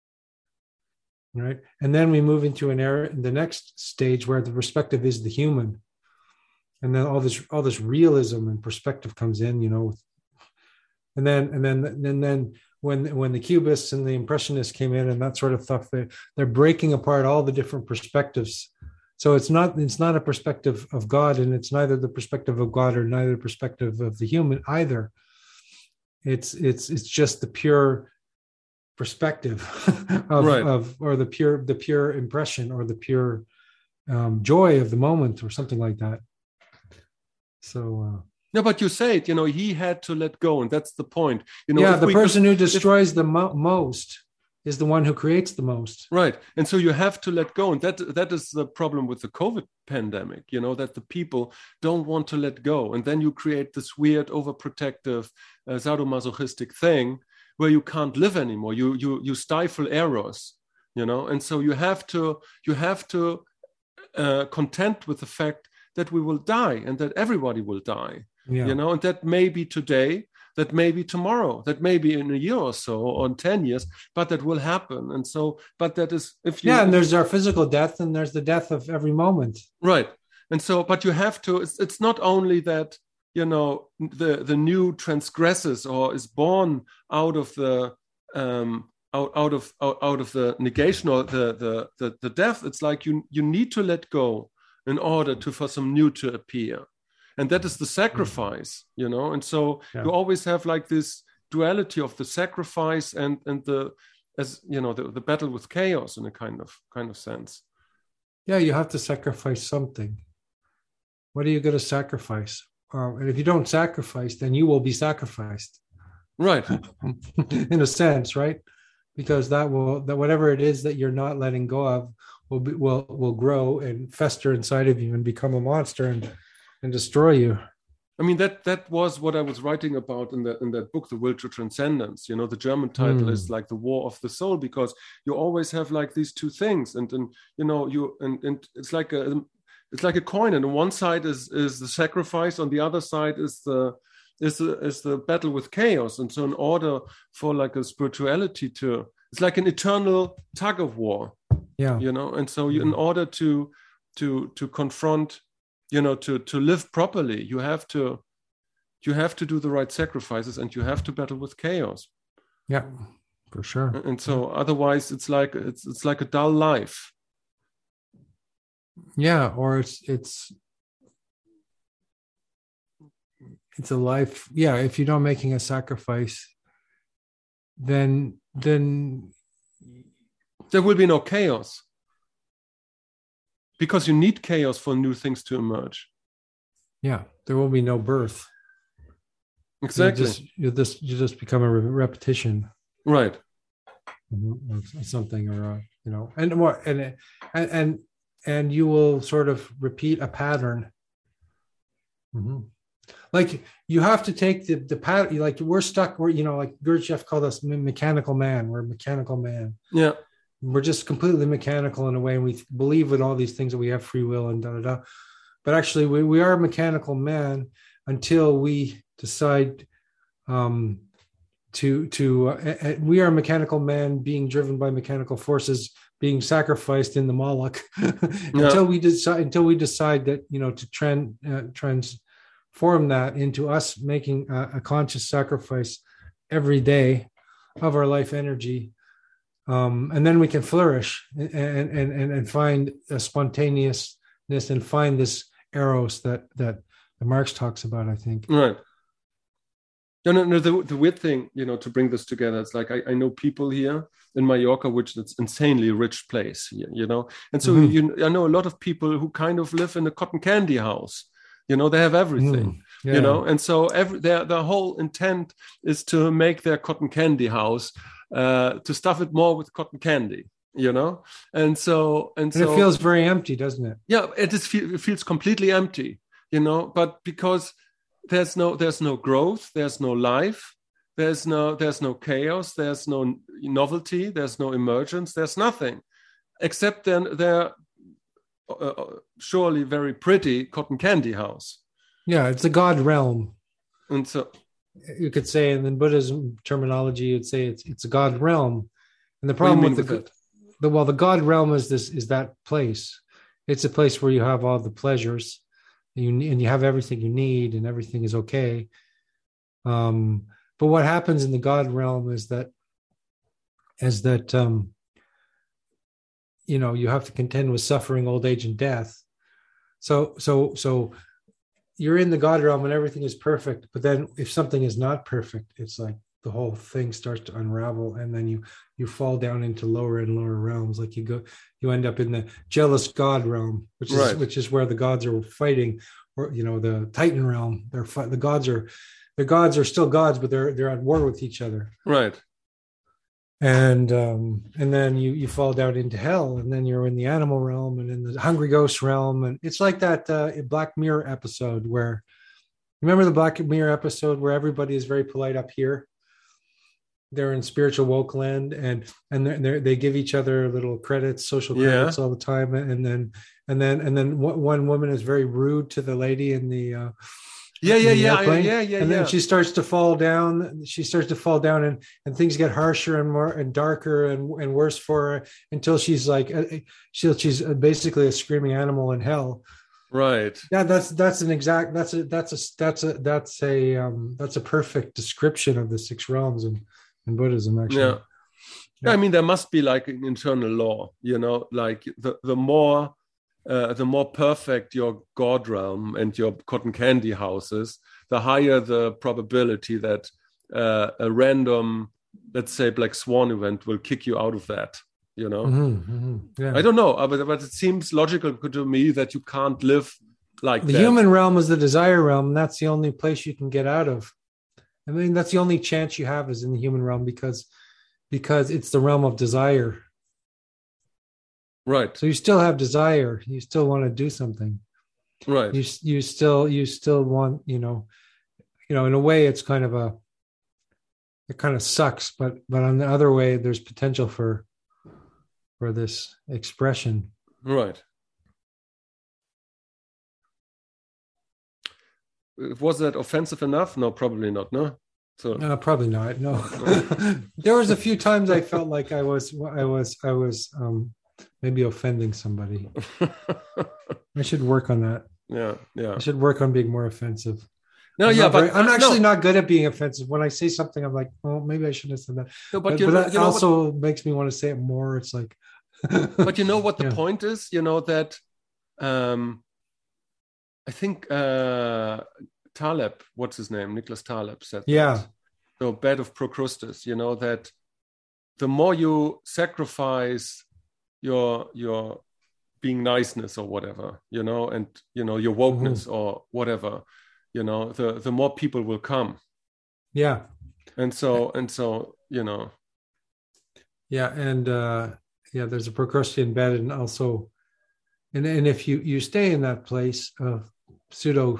[SPEAKER 2] right? And then we move into an era, the next stage, where the perspective is the human, and then all this all this realism and perspective comes in, you know. And then and then and then when when the Cubists and the Impressionists came in and that sort of stuff, they they're breaking apart all the different perspectives. So it's not it's not a perspective of God, and it's neither the perspective of God or neither the perspective of the human either. It's it's it's just the pure perspective of,
[SPEAKER 1] right.
[SPEAKER 2] of or the pure the pure impression or the pure um, joy of the moment or something like that. So uh,
[SPEAKER 1] no, but you say it. You know, he had to let go, and that's the point. You know,
[SPEAKER 2] yeah, the person
[SPEAKER 1] could,
[SPEAKER 2] who destroys
[SPEAKER 1] if,
[SPEAKER 2] the mo- most is the one who creates the most.
[SPEAKER 1] Right, and so you have to let go, and that that is the problem with the COVID pandemic. You know, that the people don't want to let go, and then you create this weird, overprotective, uh, sadomasochistic thing where you can't live anymore. You you you stifle eros. You know, and so you have to you have to uh, content with the fact that we will die and that everybody will die. Yeah. You know, and that may be today, that may be tomorrow, that may be in a year or so, or in ten years, but that will happen. And so, but that is, if you...
[SPEAKER 2] Yeah, and there's our physical death, and there's the death of every moment.
[SPEAKER 1] Right. And so, but you have to, it's, it's not only that, you know, the, the new transgresses or is born out of the, um, out, out of, out, out of the negation or the, the, the, the death. It's like you, you need to let go in order to, for some new to appear. And that is the sacrifice, you know, and so yeah. you always have like this duality of the sacrifice and and the, as you know, the, the battle with chaos in a kind of kind of sense.
[SPEAKER 2] Yeah, you have to sacrifice something. What are you going to sacrifice? Uh, and if you don't sacrifice, then you will be sacrificed.
[SPEAKER 1] Right.
[SPEAKER 2] In a sense, right? Because that will that whatever it is that you're not letting go of will be, will will grow and fester inside of you and become a monster and. and destroy you.
[SPEAKER 1] I mean, that that was what I was writing about in that in that book, The Will to Transcendence. You know, the German title mm. is like The War of the Soul, because you always have like these two things, and and you know you and, and it's like a it's like a coin, and on one side is is the sacrifice, on the other side is the is the is the battle with chaos. And so, in order for like a spirituality to, it's like an eternal tug of war.
[SPEAKER 2] Yeah,
[SPEAKER 1] you know, and so you, in order to to to confront. You know, to, to live properly, you have to you have to do the right sacrifices, and you have to battle with chaos.
[SPEAKER 2] Yeah, for sure.
[SPEAKER 1] And so, otherwise, it's like it's it's like a dull life.
[SPEAKER 2] Yeah, or it's it's it's a life. Yeah, if you're not making a sacrifice, then then
[SPEAKER 1] there will be no chaos. Because you need chaos for new things to emerge.
[SPEAKER 2] Yeah, there will be no birth.
[SPEAKER 1] Exactly.
[SPEAKER 2] You just you just, you just become a repetition,
[SPEAKER 1] right?
[SPEAKER 2] Mm-hmm. Of something, or a, you know, and what, and and and and you will sort of repeat a pattern. Mm-hmm. Like you have to take the the pattern. Like we're stuck. We're you know, like Gurdjieff called us mechanical man. We're a mechanical man.
[SPEAKER 1] Yeah.
[SPEAKER 2] We're just completely mechanical in a way, and we believe in all these things that we have free will and da da da. But actually, we, we are a mechanical man until we decide um, to to. Uh, we are a mechanical man being driven by mechanical forces, being sacrificed in the Moloch until yeah. we decide until we decide that you know to trend uh, transform that into us making a, a conscious sacrifice every day of our life energy. Um, and then we can flourish and, and, and, and find a spontaneousness and find this eros that, that Marx talks about, I think.
[SPEAKER 1] Right. No, no, no. The, the weird thing, you know, to bring this together, it's like I, I know people here in Mallorca, which is insanely rich place, you know. And so mm-hmm. you, I know a lot of people who kind of live in a cotton candy house. You know, they have everything, mm, yeah. you know. And so every their, their whole intent is to make their cotton candy house Uh, to stuff it more with cotton candy, you know, and so and,
[SPEAKER 2] and
[SPEAKER 1] so
[SPEAKER 2] it feels very empty, doesn't it?
[SPEAKER 1] Yeah, it is. It feels completely empty, you know. But because there's no there's no growth, there's no life, There's no there's no chaos. There's no novelty. There's no emergence. There's nothing, except then they're uh, surely very pretty cotton candy house.
[SPEAKER 2] Yeah, it's a God realm.
[SPEAKER 1] And so
[SPEAKER 2] you could say, and in Buddhism terminology, you'd say it's it's a God realm. And the problem with the,
[SPEAKER 1] with
[SPEAKER 2] the well, the God realm is this is that place. It's a place where you have all the pleasures, and you and you have everything you need, and everything is okay. Um, but what happens in the God realm is that, is that um, you know, you have to contend with suffering, old age, and death. So so so. You're in the God realm and everything is perfect, but then if something is not perfect, it's like the whole thing starts to unravel, and then you you fall down into lower and lower realms. Like you go, you end up in the jealous God realm, which is right. which is where the gods are fighting, or you know, the Titan realm. They're the gods are, the gods are still gods, but they're they're at war with each other.
[SPEAKER 1] Right.
[SPEAKER 2] And um, and then you you fall down into hell, and then you're in the animal realm and in the hungry ghost realm, and it's like that uh, Black Mirror episode where, remember the Black Mirror episode where everybody is very polite up here. They're in spiritual woke land, and and they're, they're, they give each other little credits, social credits, yeah. all the time, and then and then and then one woman is very rude to the lady in the. Uh,
[SPEAKER 1] Yeah, yeah, yeah, yeah, yeah, yeah.
[SPEAKER 2] And then
[SPEAKER 1] yeah.
[SPEAKER 2] she starts to fall down. She starts to fall down, and, and things get harsher and more and darker and, and worse for her until she's like, she, she's basically a screaming animal in hell.
[SPEAKER 1] Right.
[SPEAKER 2] Yeah, that's that's an exact. That's a that's a that's a that's a um, that's a perfect description of the six realms in, in Buddhism. Actually.
[SPEAKER 1] Yeah. yeah. I mean, there must be like an internal law. You know, like the the more. Uh, the more perfect your God realm and your cotton candy houses, the higher the probability that uh, a random, let's say, black swan event will kick you out of that. You know,
[SPEAKER 2] mm-hmm, mm-hmm, yeah.
[SPEAKER 1] I don't know, but, but it seems logical to me that you can't live like
[SPEAKER 2] the
[SPEAKER 1] that.
[SPEAKER 2] human realm is the desire realm, and that's the only place you can get out of. I mean, that's the only chance you have is in the human realm because because it's the realm of desire.
[SPEAKER 1] Right.
[SPEAKER 2] So you still have desire. You still want to do something.
[SPEAKER 1] Right.
[SPEAKER 2] You you still you still want, you know, you know, in a way it's kind of a, it kind of sucks, but but on the other way, there's potential for for this expression.
[SPEAKER 1] Right. Was that offensive enough? No, probably not. No. So
[SPEAKER 2] uh, probably not. No. There was a few times I felt like I was I was I was um maybe offending somebody. I should work on that.
[SPEAKER 1] Yeah, yeah.
[SPEAKER 2] I should work on being more offensive.
[SPEAKER 1] No,
[SPEAKER 2] I'm
[SPEAKER 1] yeah, but
[SPEAKER 2] very, I'm actually
[SPEAKER 1] no.
[SPEAKER 2] not good at being offensive. When I say something, I'm like, oh, maybe I shouldn't have said that.
[SPEAKER 1] No, but
[SPEAKER 2] but,
[SPEAKER 1] you
[SPEAKER 2] but
[SPEAKER 1] know,
[SPEAKER 2] that
[SPEAKER 1] you know
[SPEAKER 2] also
[SPEAKER 1] what,
[SPEAKER 2] makes me want to say it more. It's like,
[SPEAKER 1] but you know what the
[SPEAKER 2] yeah.
[SPEAKER 1] point is? You know that um, I think uh, Taleb, what's his name? Nicholas Taleb said
[SPEAKER 2] yeah.
[SPEAKER 1] that. So Bed of Procrustes, you know, that the more you sacrifice your your being niceness or whatever, you know, and you know your wokeness mm-hmm. or whatever, you know, the the more people will come.
[SPEAKER 2] Yeah.
[SPEAKER 1] And so and so, you know.
[SPEAKER 2] Yeah, and uh, yeah, there's a Procrustean bed, and also, and and if you you stay in that place of pseudo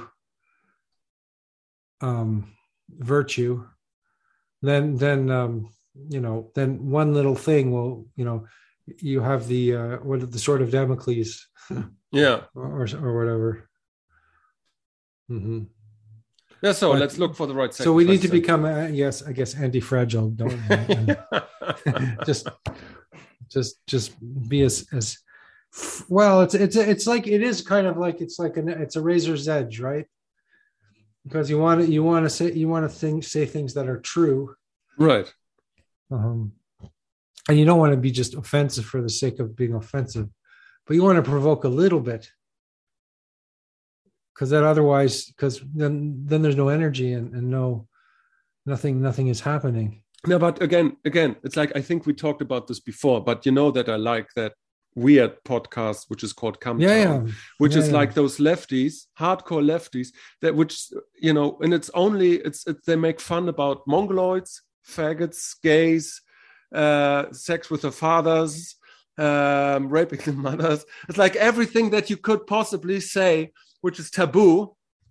[SPEAKER 2] um, virtue, then then um, you know, then one little thing will, you know. You have the uh, what the sword of Damocles,
[SPEAKER 1] yeah,
[SPEAKER 2] or or whatever. Mm-hmm.
[SPEAKER 1] Yeah. So
[SPEAKER 2] but,
[SPEAKER 1] let's look for the right.
[SPEAKER 2] So we need to become, uh, yes, I guess, anti-fragile. Don't we? just, just, just be as as well. It's it's it's like it is kind of like it's like an it's a razor's edge, right? Because you want to you want to say you want to think say things that are true,
[SPEAKER 1] right?
[SPEAKER 2] Um. And you don't want to be just offensive for the sake of being offensive, but you want to provoke a little bit, because that otherwise, because then then there's no energy and, and no nothing nothing is happening.
[SPEAKER 1] No, but again, again, it's like I think we talked about this before, but you know that I like that weird podcast which is called Come
[SPEAKER 2] yeah,
[SPEAKER 1] Town,
[SPEAKER 2] yeah.
[SPEAKER 1] which
[SPEAKER 2] yeah,
[SPEAKER 1] is
[SPEAKER 2] yeah.
[SPEAKER 1] like those lefties, hardcore lefties, that which you know, and it's only it's, it's they make fun about mongoloids, faggots, gays. Uh, sex with the fathers, um, raping the mothers. It's like everything that you could possibly say, which is taboo,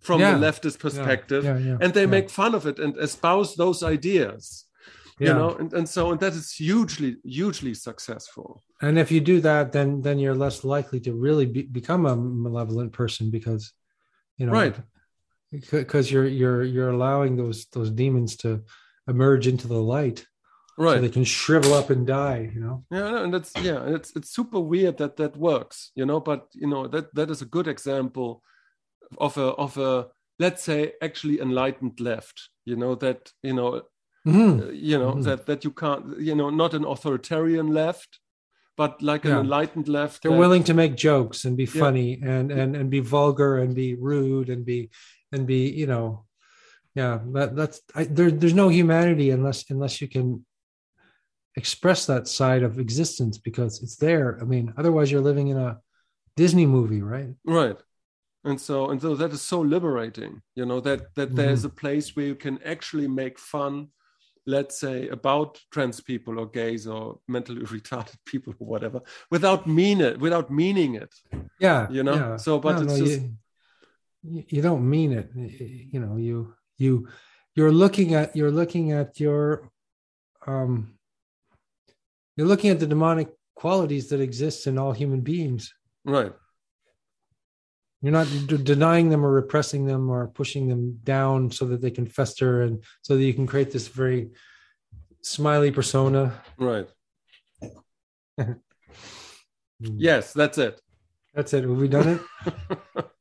[SPEAKER 1] from
[SPEAKER 2] Yeah.
[SPEAKER 1] the leftist perspective,
[SPEAKER 2] Yeah, yeah, yeah,
[SPEAKER 1] and they
[SPEAKER 2] yeah.
[SPEAKER 1] make fun of it and espouse those ideas.
[SPEAKER 2] Yeah.
[SPEAKER 1] You know, and, and so and that is hugely, hugely successful.
[SPEAKER 2] And if you do that, then then you're less likely to really be, become a malevolent person because, you know,
[SPEAKER 1] Right.
[SPEAKER 2] Because you're you're you're allowing those those demons to emerge into the light,
[SPEAKER 1] Right.
[SPEAKER 2] so they can shrivel up and die. You know.
[SPEAKER 1] Yeah, no, and that's yeah, and it's it's super weird that that works, you know. But you know that that is a good example of a of a let's say actually enlightened left, you know, that you know
[SPEAKER 2] Mm-hmm.
[SPEAKER 1] uh, you know
[SPEAKER 2] Mhm.
[SPEAKER 1] that that you can't, you know, not an authoritarian left, but like an
[SPEAKER 2] Yeah.
[SPEAKER 1] enlightened left.
[SPEAKER 2] They're
[SPEAKER 1] that,
[SPEAKER 2] willing to make jokes and be
[SPEAKER 1] Yeah.
[SPEAKER 2] funny and and and be vulgar and be rude and be and be you know, yeah. That that's I, there. There's no humanity unless unless you can express that side of existence because it's there. I mean, otherwise you're living in a Disney movie, right?
[SPEAKER 1] Right. And so and so that is so liberating, you know, that that
[SPEAKER 2] Mhm.
[SPEAKER 1] there's a place where you can actually make fun, let's say, about trans people or gays or mentally retarded people or whatever, without mean it, without meaning it,
[SPEAKER 2] Yeah,
[SPEAKER 1] you know.
[SPEAKER 2] yeah.
[SPEAKER 1] So, but
[SPEAKER 2] no,
[SPEAKER 1] it's
[SPEAKER 2] no,
[SPEAKER 1] just
[SPEAKER 2] you, you you don't mean it. You know, you you you're looking at you're looking at your um you're looking at the demonic qualities that exist in all human beings.
[SPEAKER 1] right,
[SPEAKER 2] You're not d- denying them or repressing them or pushing them down so that they can fester and so that you can create this very smiley persona.
[SPEAKER 1] right. Yes, that's it.
[SPEAKER 2] That's it. Have we done it?